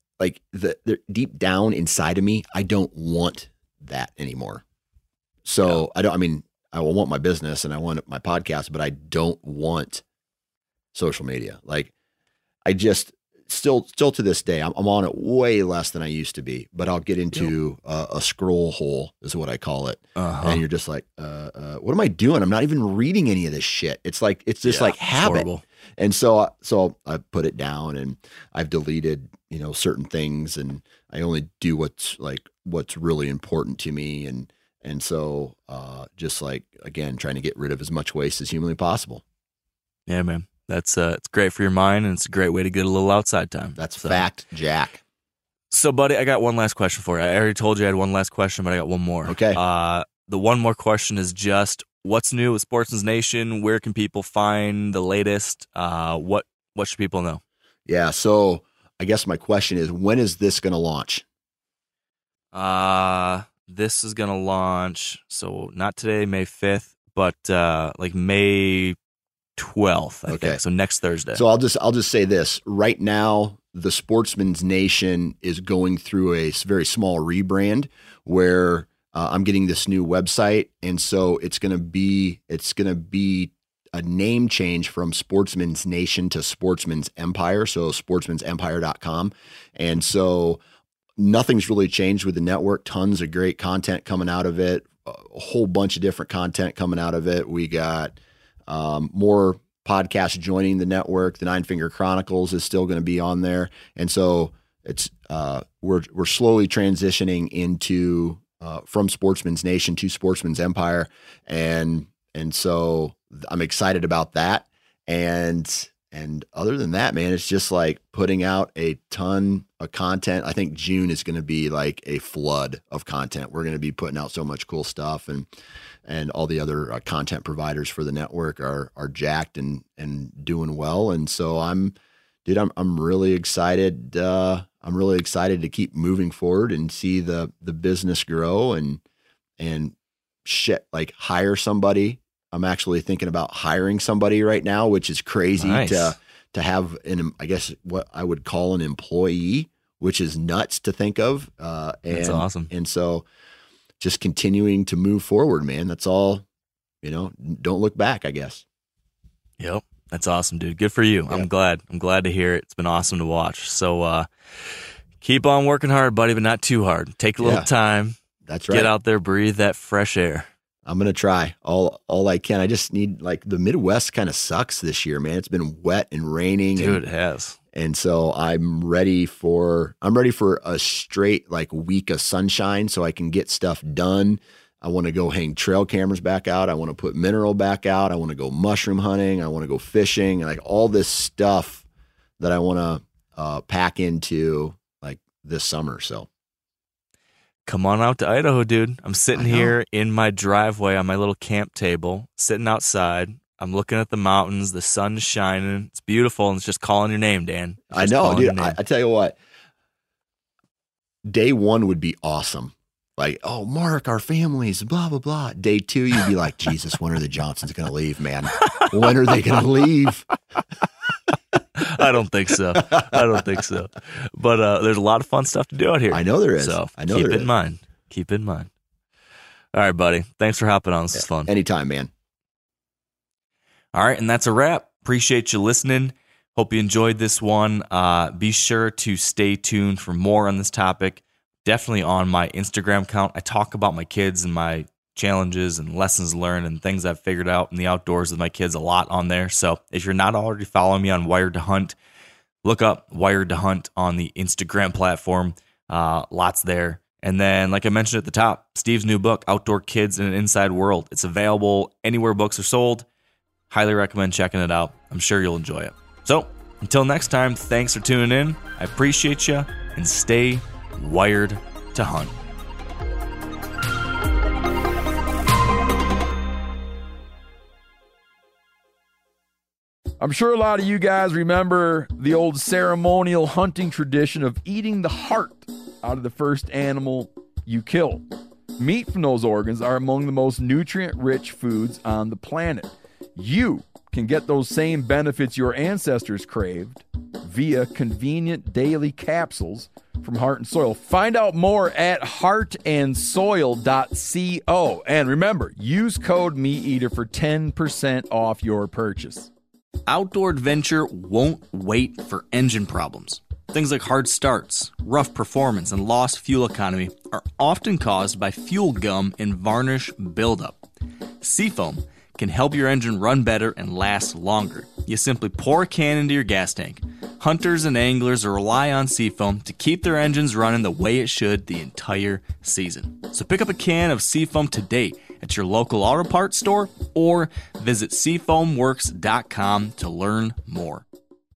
deep down inside of me, I don't want that anymore. So I will want my business and I want my podcast, but I don't want social media. I just still to this day, I'm on it way less than I used to be, but I'll get into a scroll hole is what I call it. And you're just like, what am I doing? I'm not even reading any of this shit. It's just habit.
Horrible.
And so I put it down and I've deleted, certain things, and I only do what's really important to me. And so just again, trying to get rid of as much waste as humanly possible.
Yeah, man. That's it's great for your mind, and it's a great way to get a little outside time.
That's fact, Jack.
So, buddy, I got one last question for you. I already told you I had one last question, but I got one more.
Okay.
The one more question is just, what's new with Sportsman's Nation? Where can people find the latest? What should people know?
Yeah, so I guess my question is, when is this going to launch?
This is going to launch, so not today, May 5th, but May 12th, I think. So next Thursday.
So I'll just say this. Right now, the Sportsman's Nation is going through a very small rebrand where I'm getting this new website. And so it's going to be a name change from Sportsman's Nation to Sportsman's Empire. So sportsmansempire.com. And so nothing's really changed with the network. Tons of great content coming out of it. A whole bunch of different content coming out of it. We got more podcasts joining the network. The Nine Finger Chronicles is still going to be on there. And so it's we're slowly transitioning into from Sportsman's Nation to Sportsman's Empire. And so I'm excited about that. And other than that, man, it's just putting out a ton of content. I think June is going to be a flood of content. We're going to be putting out so much cool stuff, and all the other content providers for the network are jacked and doing well. And so I'm really excited. I'm really excited to keep moving forward and see the business grow and shit, hire somebody. I'm actually thinking about hiring somebody right now, which is crazy.
Nice.
to have I guess what I would call an employee, which is nuts to think of.
That's awesome.
And so just continuing to move forward, man. That's all, don't look back, I guess.
Yep. That's awesome, dude. Good for you. Yeah. I'm glad to hear it. It's been awesome to watch. So keep on working hard, buddy, but not too hard. Take a little time.
That's right.
Get out there, breathe that fresh air.
I'm going to try all I can. I just need, like, the Midwest kind of sucks this year, man. It's been wet and raining.
Dude, it has.
And so I'm ready for a straight, like, week of sunshine so I can get stuff done. I want to go hang trail cameras back out. I want to put mineral back out. I want to go mushroom hunting. I want to go fishing, like all this stuff that I want to pack into, like, this summer. So
come on out to Idaho, dude. I'm sitting here in my driveway on my little camp table, sitting outside. I'm looking at the mountains. The sun's shining. It's beautiful, and it's just calling your name, Dan.
I know, dude. I tell you what, day one would be awesome. Like, oh, Mark, our families, blah, blah, blah. Day two, you'd be like, Jesus, when are the Johnsons going to leave, man? When are they going to leave?
I don't think so. But there's a lot of fun stuff to do out here.
I know there is.
So keep it in mind. Keep it in mind. All right, buddy. Thanks for hopping on. This is fun.
Anytime, man.
All right, and that's a wrap. Appreciate you listening. Hope you enjoyed this one. Be sure to stay tuned for more on this topic. Definitely on my Instagram account. I talk about my kids and my challenges and lessons learned and things I've figured out in the outdoors with my kids a lot on there. So if you're not already following me on Wired to Hunt, look up Wired to Hunt on the Instagram platform. Lots there. And then, like I mentioned at the top, Steve's new book, Outdoor Kids in an Inside World. It's available anywhere books are sold. Highly recommend checking it out. I'm sure you'll enjoy it. So until next time, thanks for tuning in. I appreciate you, and stay wired to hunt.
I'm sure a lot of you guys remember the old ceremonial hunting tradition of eating the heart out of the first animal you kill. Meat from those organs are among the most nutrient-rich foods on the planet. You can get those same benefits your ancestors craved via convenient daily capsules from Heart and Soil. Find out more at heartandsoil.co. And remember, use code MeatEater for 10% off your purchase.
Outdoor adventure won't wait for engine problems. Things like hard starts, rough performance, and lost fuel economy are often caused by fuel gum and varnish buildup. Seafoam can help your engine run better and last longer. You simply pour a can into your gas tank. Hunters and anglers rely on Seafoam to keep their engines running the way it should the entire season. So pick up a can of Seafoam today at your local auto parts store or visit seafoamworks.com to learn more.